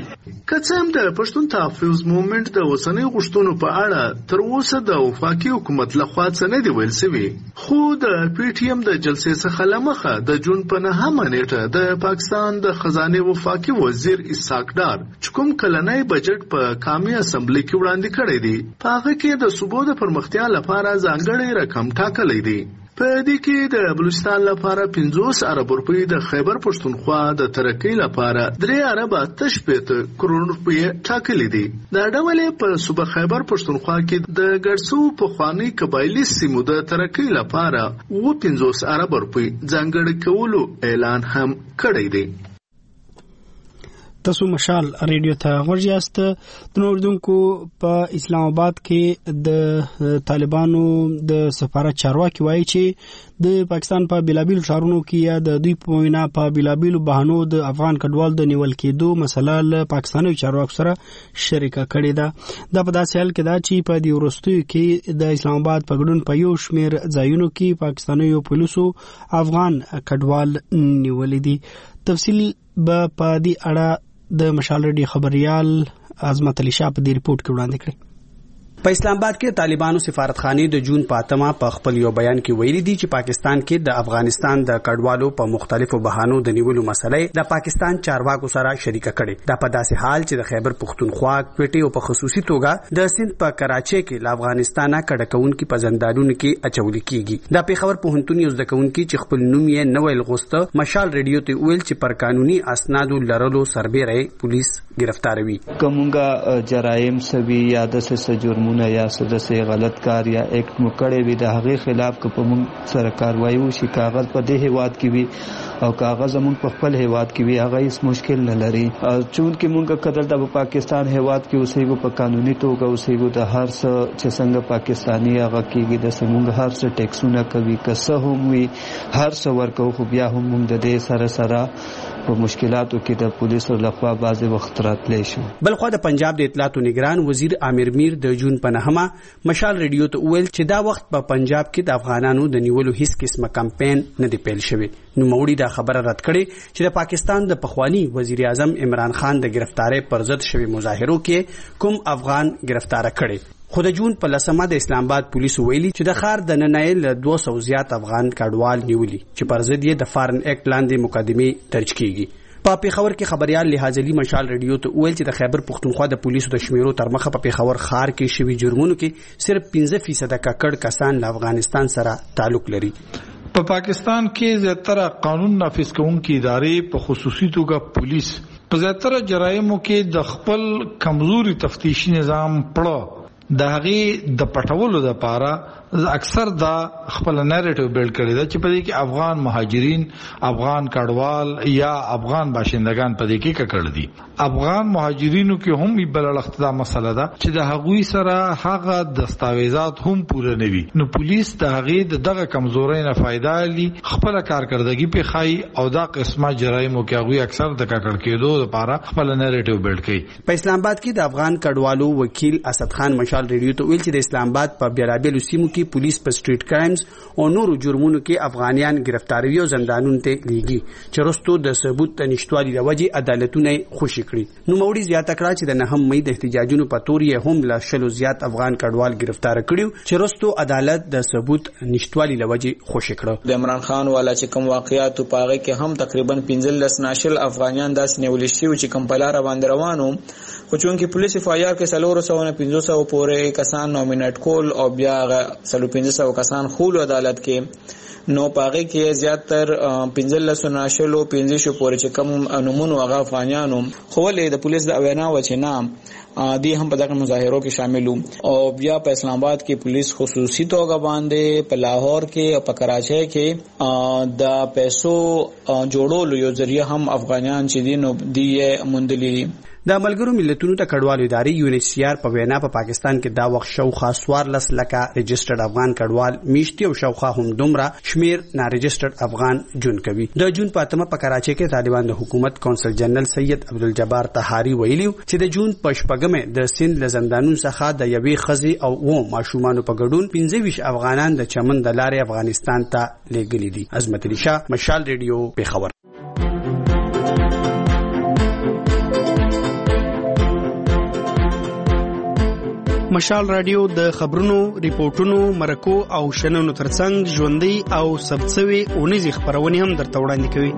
که څه هم د پښتون تحفظ موومېنټ د اوسنۍ غوښتنو په اړه تر اوسه د وفاقي حکومت لخوا څه نه دي ویل شوي، خو د پی ټي ایم د جلسې څخه له مخه د جون په نهمه نیټه د پاکستان د خزانې وفاقي وزیر اسحاق ډار چې کوم کلنی بجټ په قومي اسمبلی کې وړاندې کړی دی، په هغه کې د صوبو د پرمختیا لپاره ځانګړی رقم ټاکلی دی. په دې کې د بلوچستان لپاره پنځوس ارب روپۍ، د خیبر پښتونخوا د ترقۍ لپاره درې ارب اته شپېته کروڑ روپۍ ټاکلي دي. دا ډول په صوبه خیبر پښتونخوا کې د ګډسو پخواني قبایلي سیمو د ترقۍ لپاره اوه پنځوس ارب روپۍ ځانګړي کولو اعلان هم کړی دی. تاسو مشال ریډیو ته ورجاست. د نوردونکو په اسلام آباد کې د طالبانو د سفارت چارواکي وایي چې د پاکستان په بلابل شهرونو کې یا د دوی په وینا په بلابل بهانو د افغان کډوال د نیول کېدو مسله له پاکستاني چارواکو سره شریکه کړې ده. دا په داسې حال کې ده چې په دې وروستیو کې د اسلام آباد په ګډون په یو شمېر ځایونو کې پاکستاني پولیسو افغان کډوال نیولې دي. تفصیل به په دې اړه د مشال ریډیو خبريال عظمت علي شاه په دې ریپورت کې وړاندې کړی. په اسلام آباد کې طالبانو سفارتخانې د جون پاتمه په خپل یو بیان کې ویلي دي چې پاکستان کې د افغانستان د کډوالو په مختلفو بهانو د نیولو مسلې د پاکستان چارواکو سره شریکه کړي. دا په داسې حال چې د خیبر پښتونخوا، کوټي او په خصوصي توګه د سند په کراچۍ کې له افغانستانه کډکونکو په زندانونو کې اچول کیږي. دا په خبر پوهنتون یو ځکونکو چې خپل نوم یې نوې لغوسته مشال ریډیو ته ویل چې پر قانوني اسنادو لرلو سربېره پولیس گرفتاروي. کومګه جرایم سوي یا د سجرم یا سدسه غلط کار یا ایکټ مکړې وي د هغه خلاف که په موږ سره کاروایی وشي، کاغذ په دې هیواد کې وي او کاغذ موږ په خپل هیواد کې وي، هغه هیڅ مشکل نه لري. چون کې موږ کدل د پاکستان هیواد کې اوسېږو په قانوني توګه اوسېږو، د هر څه چې څنګه پاکستاني هغه کېږي د سمونږ هر څه ټیکسونه کوي، که څه هم وي هر څه ورکو، خو بیا هم موږ د دې سره سره په مشکلاتو کې د پولیسو لخوا بعضې وخت راتلی شو. بلخوا د پنجاب د اطلاعاتو نگران وزیر عامر میر د جون په نهمه مشال ریډیو ته ویل چې دا وخت په پنجاب کې د افغانانو د نیولو هیڅ قسمه کمپاین نه دی پیل شوی. نو موړي دا خبره رد کړي چې د پاکستان د پخوانی وزیر اعظم عمران خان د گرفتاری پر ضد شوی مظاهرو کې کوم افغان گرفتار کړي. خو د جون په لسمه د اسلام آباد پولیسو ویلي چې د ښار د نننۍ له دوه سوه زیات افغان کډوال نیولي چې پر ضد یې د فارن ایکټ لاندې مقدمې درج کیږي. په پیښور کې خبريال لحاظ علي مشال ریډیو ته ویل چې د خیبر پښتونخوا د پولیسو د شمیرو تر مخه په پیښور ښار کې شوي جرمونو کې صرف پنځه فیصد ککړ کسان له افغانستان سره تعلق لري. په پاکستان کې زیاتره قانون نافذ کوونکې ادارې په خصوصي توګه پولیس په زیاتره جرایمو کې د خپل کمزوري تفتیشي نظام پړه د هغې د پټولو لپاره اکثر دا خپل نریټیو بیلډ کړی دا چې په دې کې افغان مهاجرین، افغان کډوال یا افغان باشندگان په دې کې ککړ دي. افغان مهاجرینو کې هم بل اختدا مسله ده چې د هغوی سره هغه دستاویزات هم پوره نه وي. نو پولیس د هغې دغه کمزورۍ نه فایده اخلي، خپل کارکردګي په خای او دا قسمه جرایمو کې هغوی اکثر د ککړ کېدو لپاره خپل نریټیو بیلډ کوي. په اسلام آباد کې د افغان کډوالو وکیل اسد خان مشال ریډیو ته ویل چې د اسلام آباد په بیلابیلو سیمو کې پولیس په سټریټ کرایمز او نورو جرمونو کې افغانیان گرفتاروي او زندانونو ته لیږي چې وروسته د ثبوت د نشټوالي د وجې عدالتونه خوشي کړي. نو موړي زیاته کړه چې د نهم مې د احتجاجونو په تور یې هم له شلو زیات افغان کډوال گرفتار کړیو چې وروسته عدالت د ثبوت نشټوالي د وجې خوشي کړه. د عمران خان والا چې کوم واقعیات په هغه کې هم تقریبا پنځه لس ناشل افغانیان داس نیول شي چې کوم په لار باندې روانو، خو چونکې پولیس اف آی آر کې سلور سو نه پنځه سو پورې کسان نومینیټ کول او بیا سلو پنځه سو کسان خول عدالت کې نو پاغه کې زیاتر پنځه لس ناشلو پنځه شو پورې چې کوم نمونه هغه افغانانو خو ولې د پولیس د اوینا و چې نام دی هم په دغه مظاهرو کې شامل وو او بیا په اسلام آباد کې پولیس خصوصي توګه باندې په لاهور کې او په کراچۍ کې د پیسو جوړولو یو ذریعہ هم افغانان چې دي نو دی مندلي. د ملګرو ملتونو د کډوالو ادارې یو ان ایچ سی آر په وینا په پاکستان کې دا وخت شاوخوا څوارلس لکه رجسټرډ افغان کډوال میشتي او شاوخوا هم دومره شمیر نا رجسټرډ افغان جون کوي. د جون په اتمه په کراچۍ کې طالبان د حکومت کونسل جنرال سید عبدالجبار طهاري ویلي چې د جون په شپږمه د سند له زندانونو څخه د یوې ښځې او و ماشومانو په ګډون پنځه ویشت افغانان د چمن د لارې افغانستان ته لیږلي دي. عظمت علي شاه، مشال ریډیو، پیښور. مشال رادیو د خبرونو، ریپورتونو، مرکو او شننو ترڅنګ ژوندۍ او ثبتسوي اونیزې خبرونه هم درته وړاندې کوي.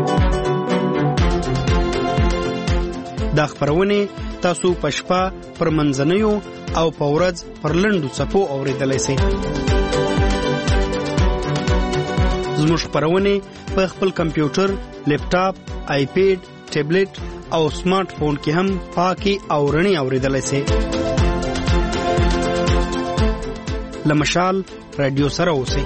دا خبرونه تاسو په شپه، پر منځنیو او په ورځ پر لنډو څپو اورېدلای شئ. زموږ خبرونه په خپل کمپیوټر، لیپټاپ، آیپیډ، ټابلیټ او سمارټ فون کې هم پاکي او رڼي اورېدلای شئ. لمشال رادیو سره اوسئ.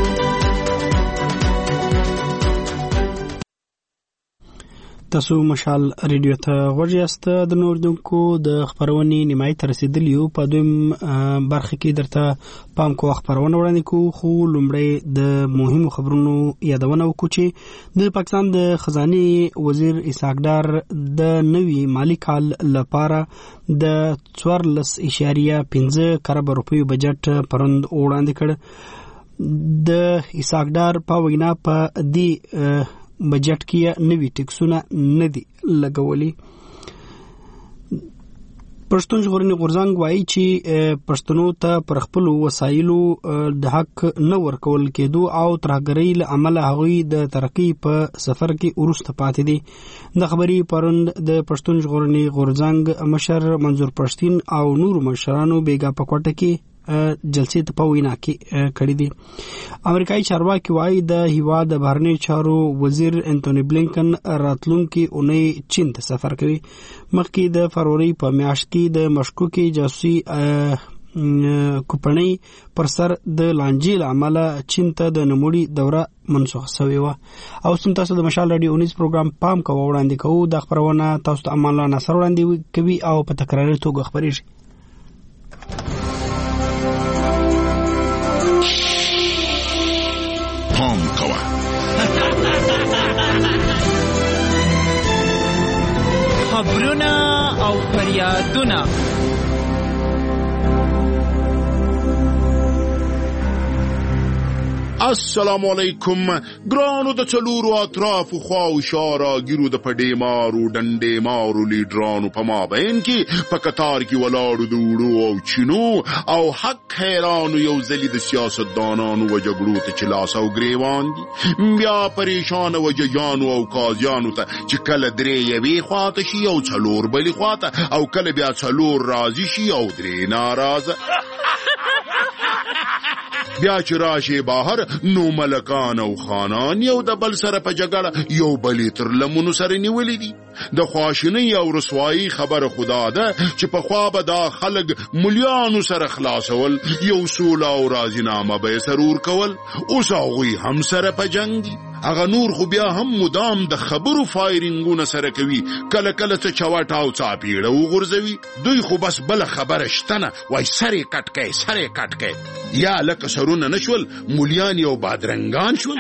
تاسو مشال رادیو ته غوږ یاست. د نوردونکو د خبرونې نیمایي ته رسیدلی یو. په دویم برخه کې درته پام کوه خبرونه وړاندې کوو، خو لومړی د مهمو خبرونو یادونه وکړو چې د پاکستان د خزانه وزیر اسحاق ډار د نوي مالی کال لپاره د څوارلس اعشاریه پنځه کروڑ روپیو بجټ پروند وړاندې کړ. د اسحاق ډار په وینا په دې بجټ کې نوي ټیکسونه نه دي لګولي. پښتون ژغورنې غورځنګ وایي چې پښتنو ته پر خپل وسایلو د حق نه ورکول کېدو او ترهګرۍ له امله هغوی د ترقۍ په سفر کې وروسته پاتې دي. د خبرې پروند د پښتون ژغورنې غورځنګ مشر منظور پښتين او نور مشرانو بیګا په کوټه کې جلسې ته په وینا کې کړې دي. امریکایي چارواکي وايي د هیواد د بهرنی چارو وزیر انټونی بلینکن راتلونکي اونۍ چین ته سفر کوي. مخکې د فروری په میاشت کې د مشکوکې جاسوسي کوپنۍ پر سر د لانجې له امله چین ته د نوموړي دوره منسوخ شوې وه. او سم تاسو د مشال رادیو اونیز پروګرام پام کوو وړاندې کوو. دا خبرونه تاسو ته امان الله ناصر وړاندې کوي او په تکراري توګه خبرېږي. پام کوه خبرونه او فریادونه السلام علیکم. ګرانو د څلورو اطرافو خواو شاراګیرو د پډې مارو ډنډې مارو لیډرانو په مابین کې په قطار کې ولاړو د وړو او چینو او حق حیرانو یو ځلې د سیاستدانانو و جګړو ته چې لاس او ګریوان دي. بیا پریشانه و ججانو او قاضیانو ته چې کله درې یوې خواته شي او څلور بلې خواته او کله بیا څلور راضي شي او درې ناراضه. بیا چې راشي بهر نو ملکان او خانان یو د بل سره په جګړه یو بلې تر لمونو سره نیولې دي. د خواشینۍ او رسوایي خبره خدا ده چې په خوا به دا خلک ملیانو سره خلاصول، یو سوله او راضینامه به یې سرور کول. اوس هغوی هم سره په جنګ دي. هغه نور خو بیا هم مدام د خبرو فایرینګونه سره کوي، کله کله څه چوټ او څاپیړه وغورځوي. دوی خو بس بله خبره شته نه، وای سر یې کټ کئ سر یې کټ کئ. یا لکه سرونه نه شول مولیان یو بادرنګان شول.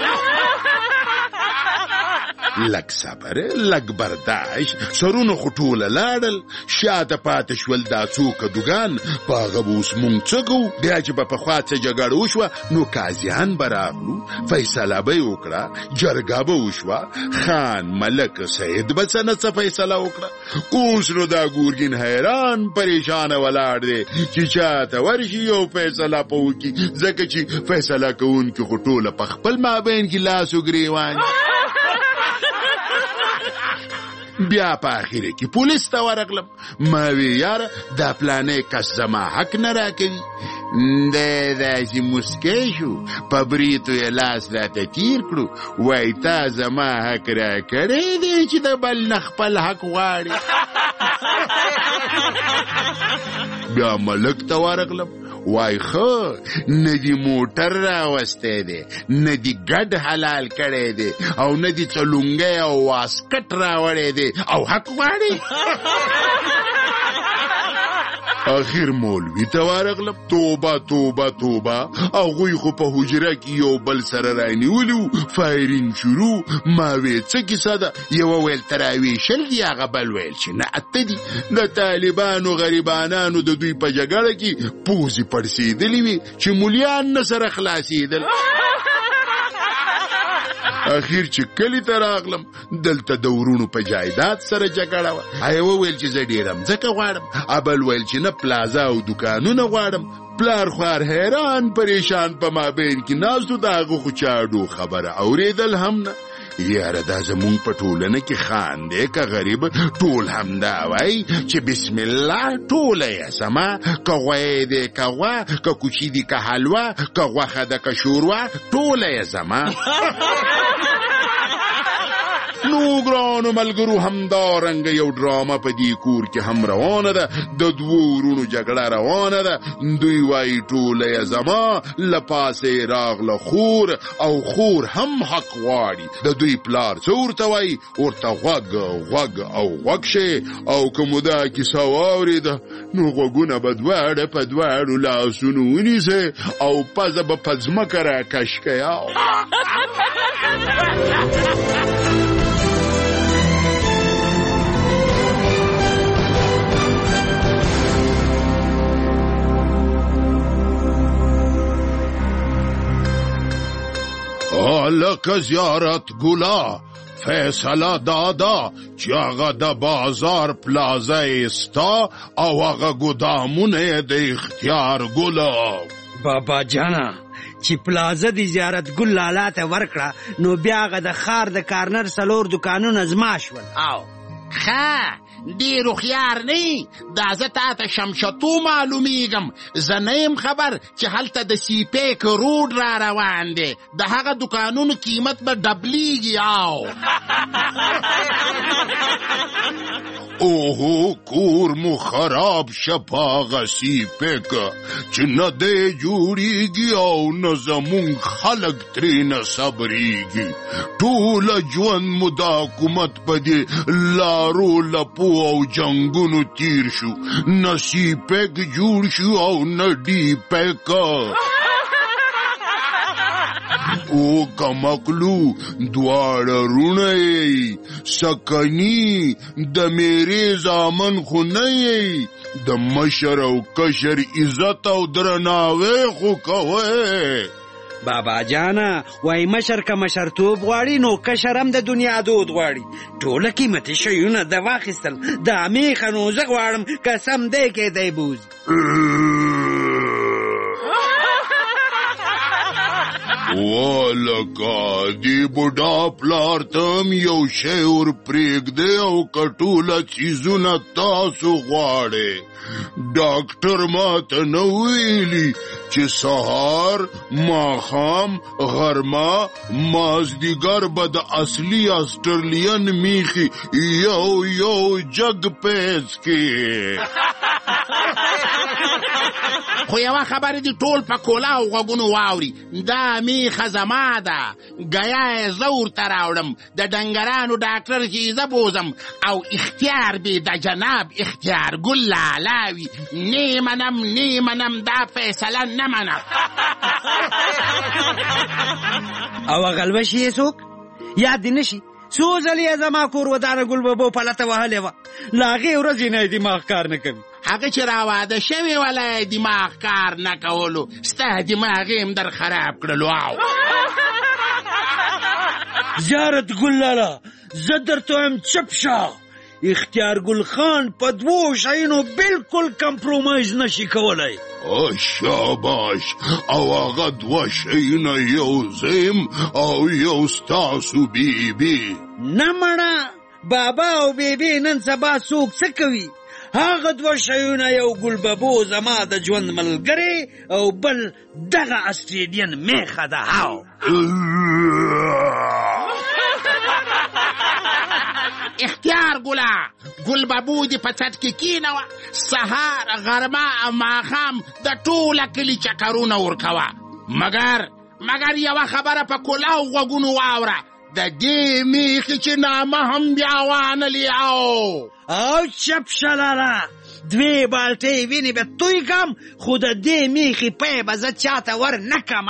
لږ صبر لږ برداشت، سرونه خو ټوله لاړل، شاته پاتې شول دا څو کدوګان. په هغه به اوس مونږ څه کوو؟ بیا چې به پخوا څه جګړه وشوه نو قاضیان به راغلو، فیصله به یې وکړه، جرګه به وشوه، خان ملک سید به څه نه څه فیصله وکړه. اوس نو دا ګورګین حیران پریشانه ولاړ دی چې چاته ورشي یو فیصله په وکړي، ځکه چې فیصله کوونکي خو ټوله په خپل مابین کې لاس و ګریوان. بیا په اخیره کې پولیس ته ورغلم، ما وی یاره دا پلانې کس زما حق نه راکوي. دی داسې مسکی شو، په بریتو یې لاس راته تیر کړو، وای تا زما حق راکړی دی چې د بل نه خپل حق غواړي. بیا ملک ته ورغلم، وای خو نه دی موټر راوستی دی، نه دی ګډ حلال کړی دی، او نه دی څلونګی او واسکټ راوړی دی او حق غواړي. اخیر مولوی ته ورغلم، توبه توبه توبه، هغوی خو په حجره کې یو بل سره رانیولي وو، فایرینګ شروع. ما ویل څه کیسه ده؟ یوه ویل تراویشل دي، هغه بل ویل چې نه اته دي. د طالبانو غریبانانو د دوی په جګړه کې پوزې پړسېدلې وي چې مولیان نه سره خلاصېدل. اخیر چې کلی ته راغلم دلته د ورونو په جایداد سره جګړه وه. یوه ویل چې زه ډېره مځکه غواړم، ابل ویل چې نه پلازا او دوکانونه غواړم. پلار خوار حیران پریشان په مابین کې ناستو، د هغه خو چاډو خبره اورېدل هم نه. یاره دا زمونږ په ټولنه کې خان دی که غریب ټول همدا وای چې بسم الله ټوله یې سما، که غوی دی که غوا، که کوچي دی که حلوا، که غوښه ده که شوروا، ټوله یې زما. نو ګرانو ملګرو همدارنګه یو ډرامه په دې کور کې هم روانه ده، د دوو ورونو جګړه روانه ده. دوی وایي ټوله یې زما، له پاسه راغله خور او خور هم حق غواړي. د دوی پلار څه ورته وایي؟ ورته غوږ غوږ او غوږ شي. او که مو دا کیسه واورېده نو غوږونه به دواړه په دواړو لاسونو ونیسئ او پزه به په ځمکه راکش کئ. لکه زیارت ګلا فیصله دادا چې هغه د بازار پلازه ستا او هغه ګدامونه د اختیار ګلا. بابا جانا چې پلازه د زیارت ګل لالا ته ورکړه نو بیا هغه د ښار د کارنر څلور دوکانونه زما شول. او ښه ډېر هوښیار نه دا زه تا ته شمشتو معلومیږم. زه نه یم خبر چې هلته د سیپیک روډ را روان دی، د هغه دوکانونو قیمت به ډبلیږي. او اوهو کور مو خراب شه په هغه سیپیک چې نه دی جوړیږي او نه زمونږ خلک ترېنه صبریږي. ټوله ژوند مو د حکومت په دې لارو لپو او جنگونو تیر شو، نه سیپیک جوړ شو او نه ډی پیک. او کمکلو دواړه رونه یې سکنی د میرې زامن خو نه یې، د مشر او کشر عزت او درناوی خو کوئ. بابا جانا وای مشر که مشرتوب غواړي نو کشر هم د دنیا دود غواړي. ټوله قیمتي شیونه د واخیستل د میخه نو زه غواړم قسم دی کې دی بوز. والکه دی بوډا پلار تم یو شی ور پرېږدی او که ټوله څیزونه تاسو غواړئ. ډاکټر ماته نه ویلي چې سهار ماښام غرمه مازدیګر به د اصلي اسټرلین میخي یو یو جګ پیس کې. خو یوه خبره دي ټول په کولا او غوږونو واوري، دا میخه زما ده، ګیا یې زه ورته راوړم، د ډنګرانو ډاکټر چې زه بوزم او اختیار به د جناب اختیار ګل لالا وي. نه منم نه منم دا فیصله نه منم. او غلبشي یې څوک یاد دې نشي؟ څو ځلې یې زما کور ودانه ګل ببو پلته وهلې وه، له هغې ورځې نه یې دماغ کار نه کوي. هغه چې راواده شوې وله دماغ کار نه کولو، ستا دماغ یې هم در خراب کړلو. او زیارت ګل لالا زه درته وایم چپ شه. اختیار ګل خان په دوو شیانو بالکل کمپرومایز نشي کولی. او شاباش، او هغه دوه شیونه یو زم او یو ستاسو بیبي. نه مړه بابا او بیبي نن سبا څوک څه کوي؟ هغه دوه شیونه یو ګل ببو زما د ژوند ملګری او بل دغه اسټریلین میخه ده. هاو اختیار ګله ګل ببو دې په چت کې کینوه، سهار غرمه او ماښام د ټوله کلي چکرونه ورکوه. مګر مګر یوه خبره په کلاو غوږونو واوره، د دې میخې چې نامه هم بیا وانلې. او او چپ شه لالا، دوې بالټې وینې به توی کم، خو د دې میخې پی به زه چاته ور نه کم.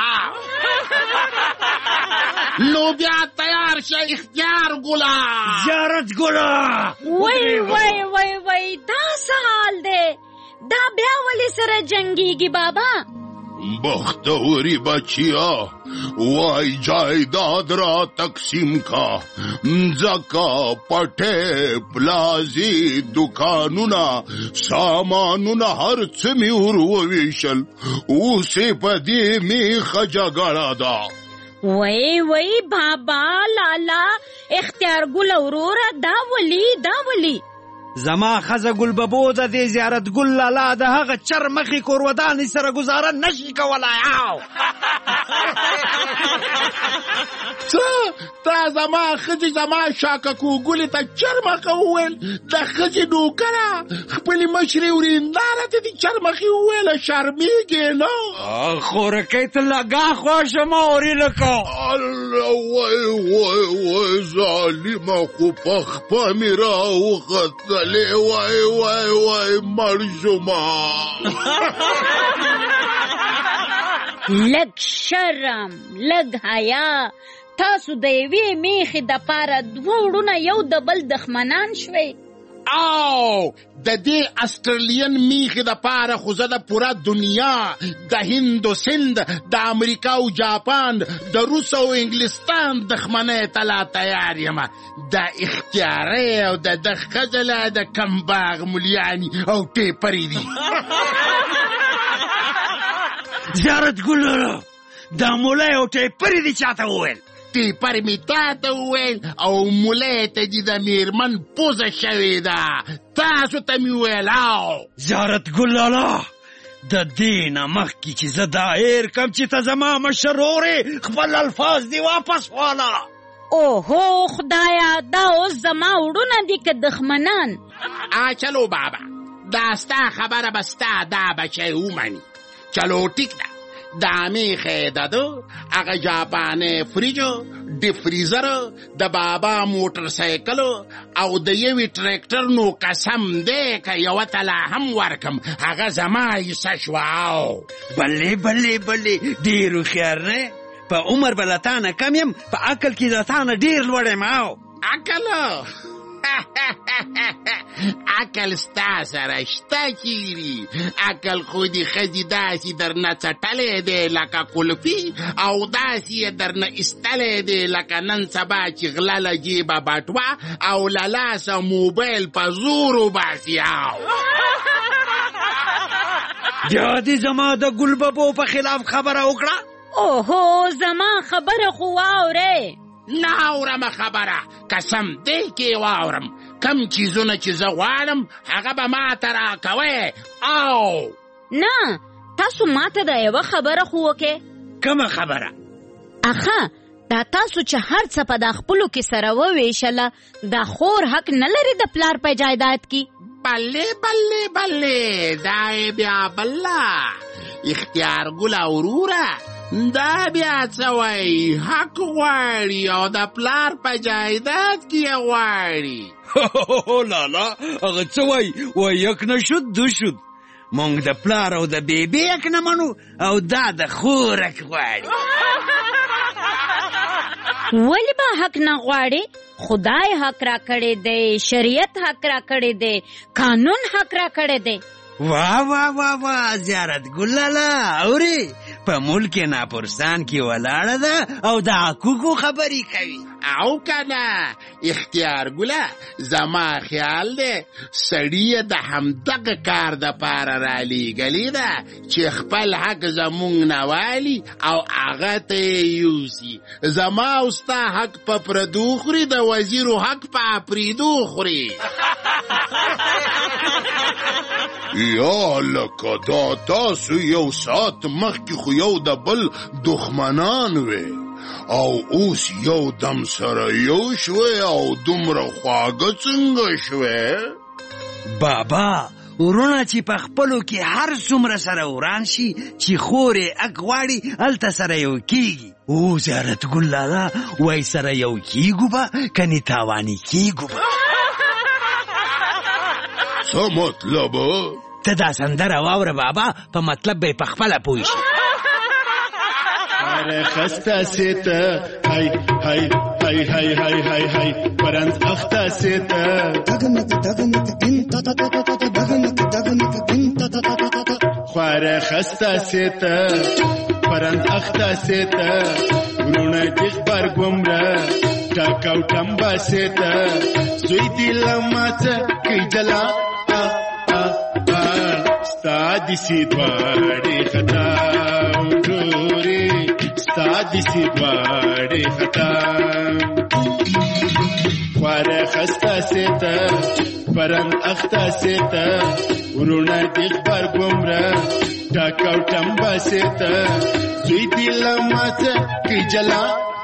نو بیا تیار شه اختیار ګله. زیارت ګله وای وای وای وای دا څه حال دی؟ دا بیا ولې سره جنګیږي بابا؟ بختوری بچیا وای جایداد را تقسیم کا مزکا پټه پلازی دکانونا سامانونا هر څه می ورویشل اوسې په دې میخه جګړه ده. وای وای بابا لالا اختیار ګل وروره دا ولی دا ولی زما خزه ګل ببو د دې زیارت ګل لالا د هغه چرمخي کورودانې سره گزاره نشي کولای. او څه تا زما خځې زما شاککو ګلې ته چرمخه وویل؟ د ښځې نوکره خپلې مشرې ورېنداره ته دې چرمخې وویله؟ شرمېږې نه؟ خورکۍ ته لګا خوښه مه اوري لکه الله وای وای وای ظالمه خو په خپه مې راوختلې وای وای وای مړ شومه. لږ شرم لږ حیا تاسو د یوې میخې دپاره دوه وړونه یو د بل دښمنان شوئ. او د دې استرالین میخې دپاره خو زه د پوره دنیا د هند و سند د امریکا او جاپان د روس او انګلستان دښمنۍ ته لا تیار یم. د اختیارۍ او د ده ښځه له د کمباغ مولیانې او ټیپرې دي. زیارت ګلره دا مولی او ټیپرې دي چاته وویل؟ ټیپر مې تا ته وویل او مولی ته دې د میرمن پوزه شوې ده. تاسو ته مې وویل. او زیارت ګلاله د دې نه مخکې چې زه دا هیر کم چې ته زما مشر ورې خپل الفاظ دې واپس واله. اوهو خدایا دا اوس زما وړونه دي که دښمنان؟ آ چلو بابا دا ستا خبره به ستا دا بچی ومني. چلو ټیک ده دا میخې د ده هغه جاپاني فریجو د فریزر د بابا موټر سایکلو او د یوې ټریکټر نو قسم دی که یوه تله هم ورکم هغه زما حصه شوه. او بلې بلې بلې ډېر هوښیار نه په عمر به له تا نه کم یم په عقل کې د تا نه ډېر لوړ یم. او عقل عقل ستا سره شته چیرې؟ عقل خو دې ښځې داسې درنه څټلی دی لکه کلفي او داسې یې درنه ایستلی دی لکه نن سبا چې غله له جیبه بټوه او له لاسه موبایل په زور وباسي. او بیا دې زما د ګلببو په خلاف خبره وکړه؟ اوهو زما خبره خو واورئ. نه اورم خبره قسم دی کې واورم. کم چیزونه چې زه غواړم هغه به ما ته راکوئ. او نه تاسو ما ته د یوه خبره خو وکئ. کومه خبره؟ اخه دا تاسو چې هر څه په دا خپلو کې سره وویشله دا خور حق نه لري د پلار په جایداد کې؟ بلې بلې بلې دا یې بیا بله اختیار ګله وروره دا بیا څه وایي حق غواړي او د پلار په جایداد کې یې غواړي. لالا هغه څه وایي وایي یک نه شد دو شد. مونږ د پلار او د بیبي یک نه منو او دا د خور حق غواړي. ولې به حق نه غواړي؟ خدای حق را کړی دی، شریعت حق را کړی دی، قانون حق را کړی دی. واه واه واه واه زیارت ګلاله اورې په ملک ناپرستان کې ولاړه ده او د حقوقو خبرې کوي. او کنه اختیار ګله زما خیال دی سړی د همدغه کار دپاره رالیږلې ده چې خپل حق زمونږ نه والي او هغه ته یې یوسي. زما او ستا حق په پردو خوري د وزیرو حق په اپریدو خوري. یا لکه دا تاسو یو ساعت مخکې خو یو د بل دښمنان وې او اوس یو دم سره یو شوې او دومره خواږه څنګه شوې؟ بابا ورونه چې په خپلو کې هر څومره سره وران شي چې خورې اک غواړي هلته سره یو کېږي. او زیارت ګلاله وای سره یو کېږو به کنې تاواني کېږو به. څه مطلب؟ ته دا سندره واوره بابا په مطلب به یې په خپله پوه شي. اره خسته سیته هی هی هی هی هی هی هی پرنز اخته سیته دغمک دغمک دین تا تا تا تا تا دغمک دغمک دین تا تا تا تا تا خواه خواره خسته سیته پرند اخته سیته ورونه دیخ برگمره ټاکاو ټمبه سیته زوی دی لمڅه کی جلا ستا دیسی دواړې خطا ورورې ستا دیسی دواړې خطا خواره خسته سیته پرند اخته سیته ورونه دیخ برگمره ټاکاو ټمبه سیته زوی دی لمڅه کی جلا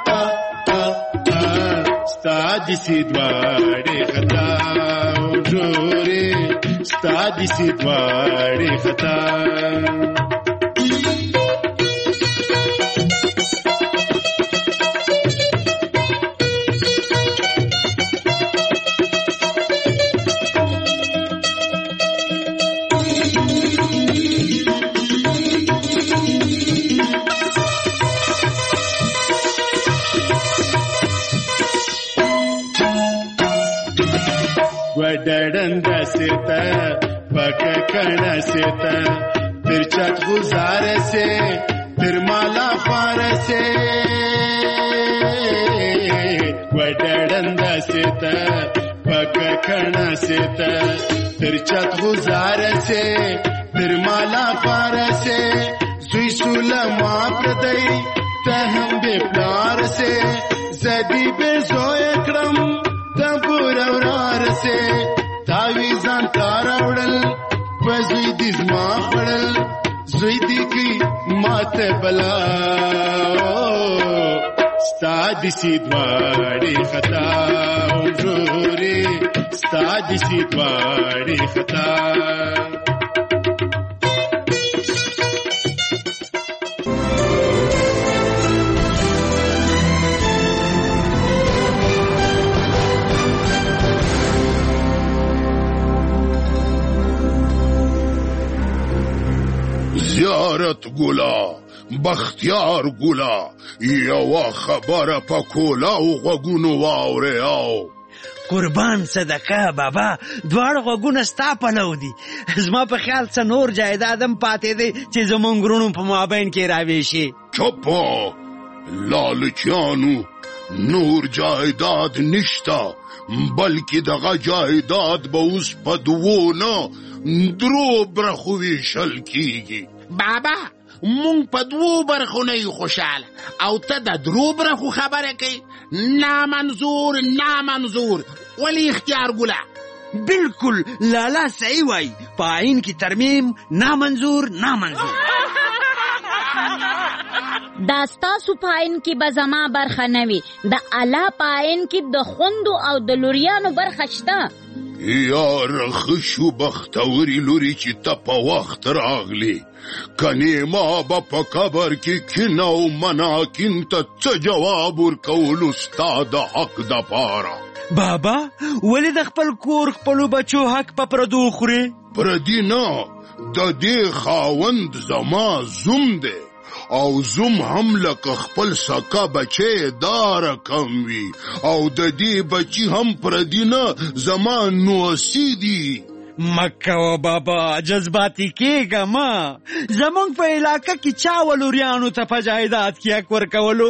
ستا دیسی دواړې خطا ورورې ستا دیسی دواړې خطا وڈڑند سیتا پک کن سیتا پھر چت گزار سے پھر مالا خوار سے وڈڑند سیتا پک کن سیتا پھر چت گزار سے پھر مالا خوار سے سوئی سولما پردئی تہم بے پلار سے زدی بے زوئے کرم تبور اورار سے تاویزان تاراوڑل پزوی دی زما پڑل زوی دی کی مات بلا ستا دیسی دواړې خطا ورورې ستا دیسی دواړې خطا زیارت ګلا بختیار ګلا یو خبره پکولا او غوګونو واوري او قربان صدقه بابا دواړه غوګونه ستا پلو دي زما په خیال څه نور جایدادم پاتې دی چې زمونږ غرونو په مابین کې راویشي چوپو لالچیانو نور جایداد نشتا بلکې دغه جایداد به اوس په دوو نه درو برخو ویشل کیږي بابا مونږ په دوو برخو نه یو خوشحاله او ته د درو برخو خبره کوي نامنظور نامنظور ولی اختیار ګله بالکل لالا صحیح وای په آئین کې ترمیم نامنظور نامنظور دا ستاسو په آئین کې به زما برخه نه وي د الله په آئین کې د خوندو او د لوریانو برخه شته یار خشو بختوري لوري چې ته په وخت راغلی کنې ما به په قبر کې کینه او مناکین ته څه جواب ورکولو ستا د حق دپاره بابا ولې د خپل کور خپلو بچو حق په پردو خورې پردي نه د دې خاوند زما زوم دی او زوم هم لکه خپل سکا بچی دا رقم وي او د دې بچی هم پردي نه زما نوسی دي مکه و بابا جذباتی کېږه ما زمونږ په علاقه کې چا ولوریانو ته په جایداد کې حق ورکولو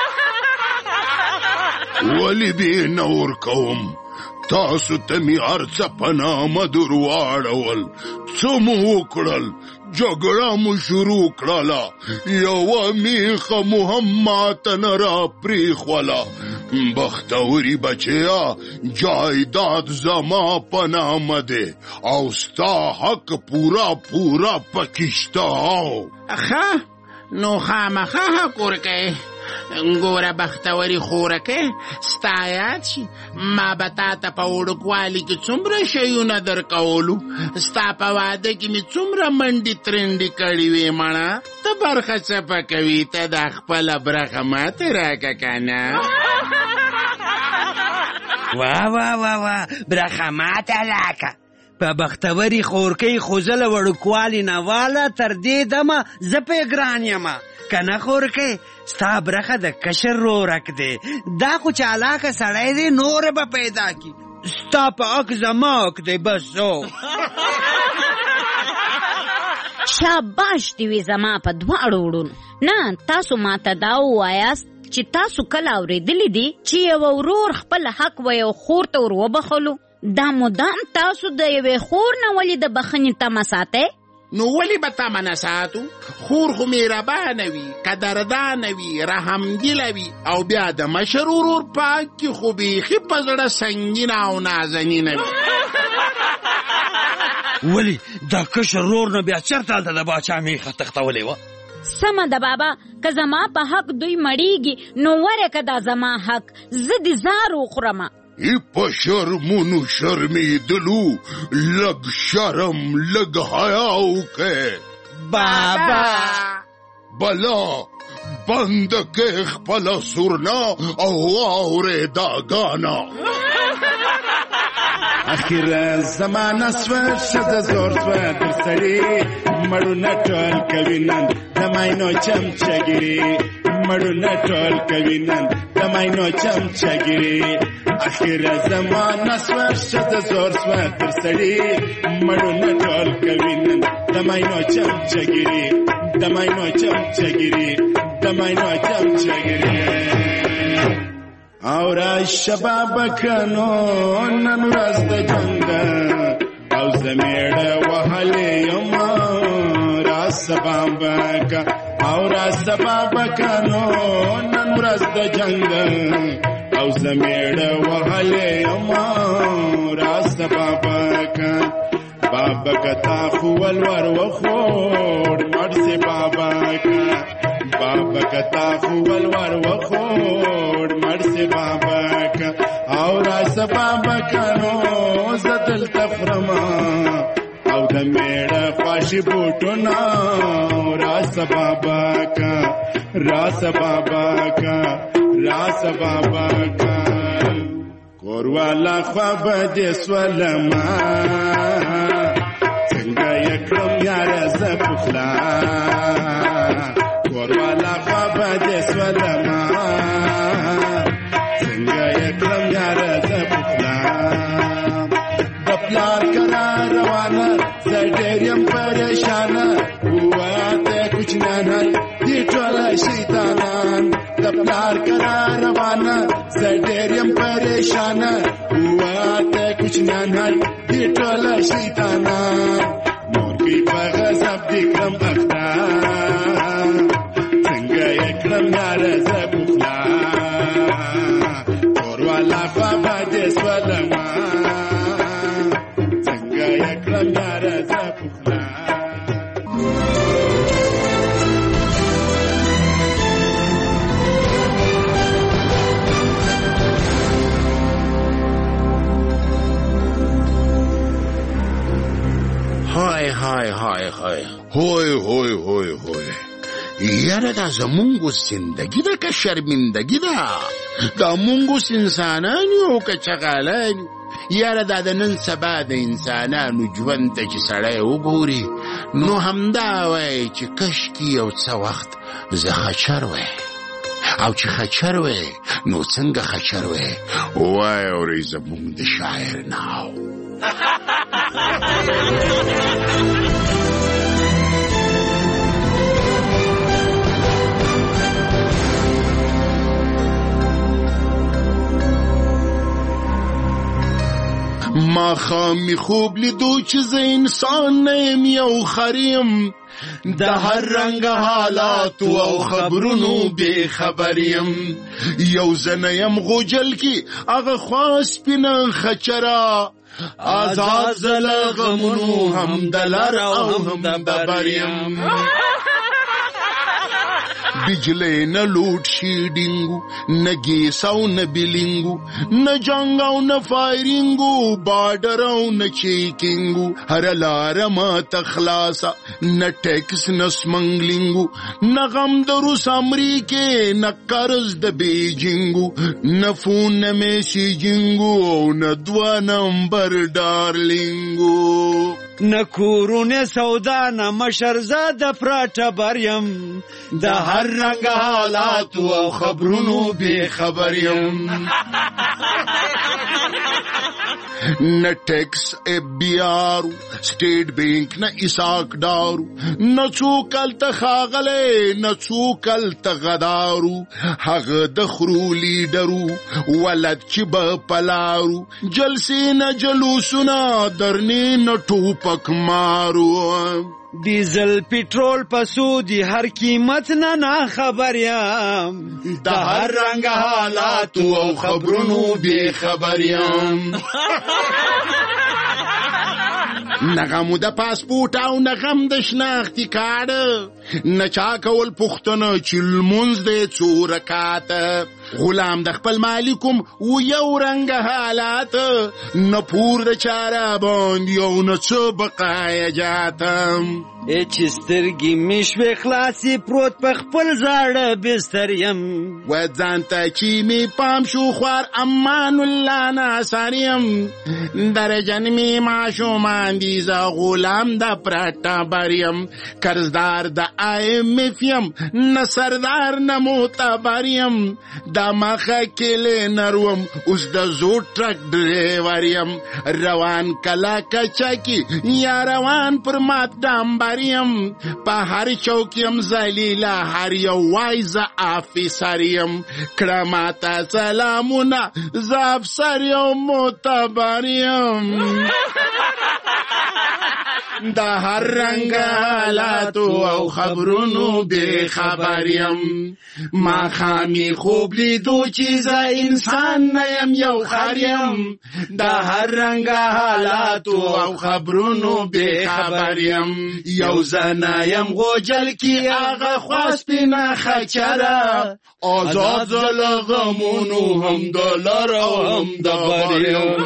ولې دې نه ورکوم تاسو ته مې هر څه په نامه در واړول څه مو وکړل جګړه مو شروع کړله یوه میخه مو هم ماته نه راپرېښوله بختوري بچیا جایداد زما په نامه دی او ستا حق پورا پورا پکې شته ښه نو خامخا حق ورکوې ګوره بختوري خورکه ستا یاد شي ما به تا ته په وړوکوالي کې څومره شیونه درکولو ستا په واده کې مې څومره منډې ترنډې کړې وې مړه ته برخه څپه کوي ته دا خپله برخه ماته راکه که نه واه واه واه واه برخه ماته راکه په بختوري خورکۍ خو زه له وړوکوالي نه واله تر دې دمه زه پې ګران یمه کنه خورکۍ ستا برخه د کشر رورک دی دا خو چالاکه سړی دی نور به پیدا کی ستا په حق زما حق دی بس او شاباش دی وي زما په دواړو وړونو. نه تاسو ماته دا ووایاست چې تاسو کله اورېدلی دي چې یو ورور خپل حق و یو خور ته ور وبخلو؟ دا مدام تاسو د یوې خور نه ولې د بخښنې تمه ساتئ؟ نو ولې به تمه نه ساتو؟ خور خو مهربانه وي، قدردانه وي، رحمدله وي، او بیا د مشر ورور پاک کې خو بیخي په زړه سنګینه او نازنینه وي. ولې دا کشر ورور نه بیا چېرته هلته د باچا میخه تختولې وه؟ سمه ده بابا، که زما په حق دوی مړیږي نو ورې که دا زما حق، زه د زار وخورمه. ای په شرمونو شرمېدلو لږ شرم لږ حیا وکړې. بابا بلا بنده کې خپله سورنا او واورې دا ګانا. اخیر زمانه سوه ښځه زور سوه در سړي مړونه ټول کوي نن د ماینو چمچګیري مړونه ټول کوي نن د ماینو چمچګیري. اخیر زمانه سوه ښځه زور سوه در سړي مړونه ټول کوي نن د ماینو چمچګیري د ماینو چمچګیري د ماینو چمچګیري. او را شباب کنو نن ورځ د جنګ او زمیړه وهلې یم را سباب کا او را سباب کنو نن ورځ د جنګ او زمیړه وهلې یم را سباب کا. بابا کتا خو ولور وخور مرسي بابا کا بابا کتا خو ولور وخور مرسي بابا کا او راس بابا کنو زدل تفرما او د میړه خواشي بوټونا راس بابا کا راس بابا کا راس بابا کا. کوروالا خواب دې سولما څنګه یکرم یار زپخلا. کوروالا خواب دې سولما څنګه یکرم یار زپخلا. د پلار کرا روانه زه ډېر یم پریشانه واته کوچنیان دي ټول شیطانان. د پلار کرا روانه زه ډېر یم پریشانه واته کوچنیان دي ټول شیطانان. مور کوي په غضب دې کړم اخته څنګه یې کړم یار زه بخلا. کوروالا خوابه دې سولما څنګه یې کړم یار زه بخلا. های های های های هوی هوی هوی هوی یاره دا زمونگوس زندگی دا که شرمندگی دا دا مونگوس انسانانیو که چغالانیو. یاره دا دا نن سبا دا انسانانو جوان تا چه سڑای وگوری نو همدا وی چه کشکی یو چه وقت زه خچر وی او چه خچر وی نو څنګه خچر وی وای اوری زمونگ دا شاعر ناو. ما خامی خوب لیدو چې زه انسان نیم یو خریم د هر رنګ حالات او خبرونو بے خبریم. یو زنه یم غوجل کی هغه خواس پینه خچرا آزاد زل غمونو هم دلر او هم دبریم. بجلی نه لوډ شیډینګو نه ګیس او نه بیلینګو نه جنګ او نه فایرینګو بارډر او نه چیکینګو هر لاره ماته خلاصه نه ټیکس نه سمنګلینګو نه غم د روس امریکې نه قرض د بیجینګو نه فون نه میسیجینګو او نه دوه نمبر ډارلینګو نه کورونه سودا نه مشرزاده پراټه بریم د هر رنګ حالات او خبرونو بے خبریم. نه ټیکس اف بی آر سټیټ بینک نه اساک دارو نه څوک هلته ښاغلی نه څوک هلته غدارو هغه د خرو لیډرو ولد چې به پلارو جلسې نه جلوسونه درنې نه ټوپک مارو ډیزل پټرول پسودی هر قیمت نه نه خبر یم د هر رنګ حالاتو او خبرونو بې خبر یم نه غمو د پاسپورټ او نه غم د شناختي کارډ نه چا کول پوښتنه چې لمونځ دی څو رکاته غلام د خپل مالکم و یو رنګ حالات نه پور د چاره باندې او نه څه بقایه جاتم چې سترګې مې شوې خلاصې پروت په خپل زاړه بستر یم و ځان ته چې مې پام شو خوار امان الله ناصر یم درجن مې ماشومان دي زه غلام د پراټابر یم قرضدار د آی ایم اف یم نه سردار نه معتبر یم د مخه کلې نروم اوس د زوړ ټرک ډریور یم روان کلا کچاکي یا روان پر مات ډامبر یم په هر چوک یم ذلیله هر یو وای زه افیسر یم کړه ماته سلامونه زه افسر یو معتبر یم د هر رنګ حالاتو او خبرونو بې خبر یم ماښامې خوب لیدو چې زه انسان نه یم یو خر یم د هر رنګ حالاتو او خبرونو بې خبر یم یو زنه یم غوجل کې هغه خوا سپینه خچره آزاد زه له غمونو هم د لر او هم د بر یم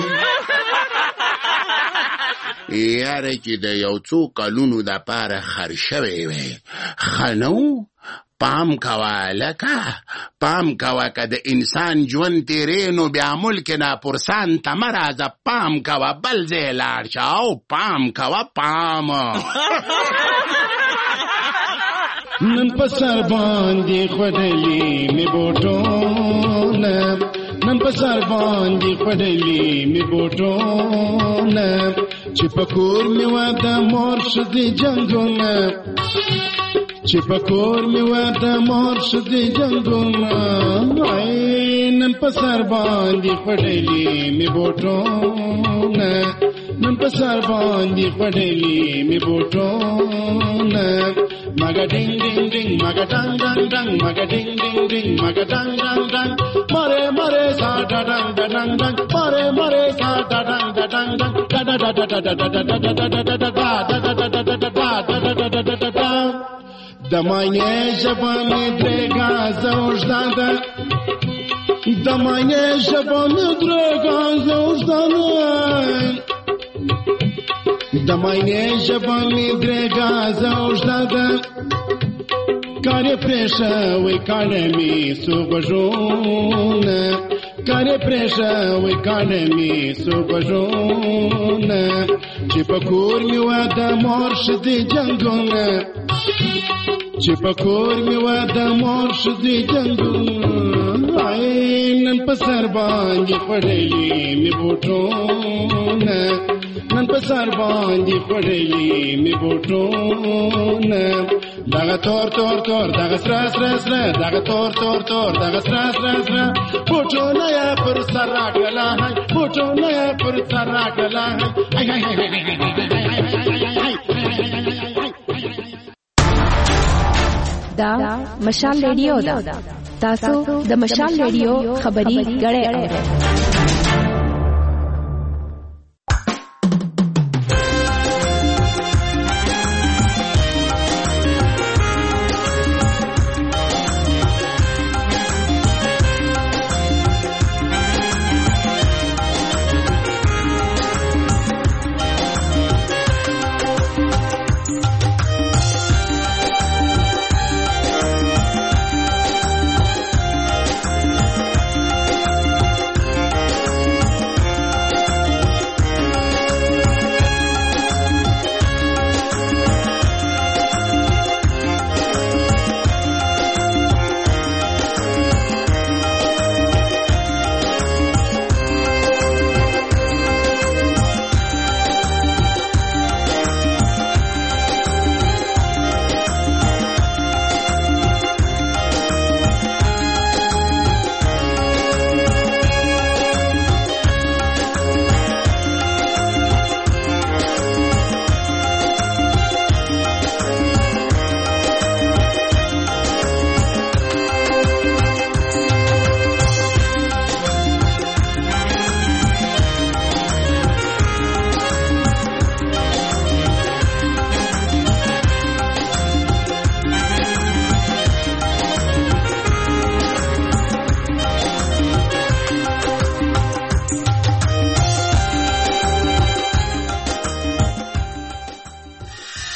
یاره چې د یو څو کلونو دپاره خر شوی وی ښه نه و پام کوه لکه پام کوه که د انسان ژوند تیرې نو بیا ملک ناپرسان ته مه راځه پام کوه بل ځای لاړ شه او پام کوه پام نن په سر باندې خوډلي مې بوټونه نن په سر باندې خوډلي مې بوټونه چې په کور مې وه د مور ښځې جنګونه چې په کور مې وه د مور ښځې جنګونه نن په سر باندې خوډلي مې بوټونه نن په سر باندې خوډلي مې بوټونه مګه ډینګ ډینګ ډینګ مګه ډنګ ډنګ ډنګ مګه ډینګ ډینګ ډینګ مګه ډنګ ډنګ ډنګ مره مره سا ډنګ ډنګ ډنګ مره مره سا ډنګ ډنګ ډنګ ډا ډا ډا ډا ډا ډا ډا ډا ډا ډا ډا د ماینې ژبه مې درېږه زه اوږده ده د ماینې ژبه مې درېږه زه اوږده ده د ماینې ژبه مې درېږه زه اوږده ده کار یې پرېښوی کاڼه مې څو غوږونه کار یې پرېښوی کاڼه مې څو غوږونه چې په کور مې وه د مور ښځې جنګونه چې په کور مې وه د مور ښځې جنګونه نن په سر باندې خوړلي مې بوټونه نن په سر باندې خوړلي مې بوټونه دغه تور تور تور دغه سره سره سره دغه تور تور تور دغه سره سره سره بوټونه یې پر سر راکړله بوټونه یې پر سر راکړله دا مشال ریډیو ده تاسو د مشال ریډیو خبري غړې اورئ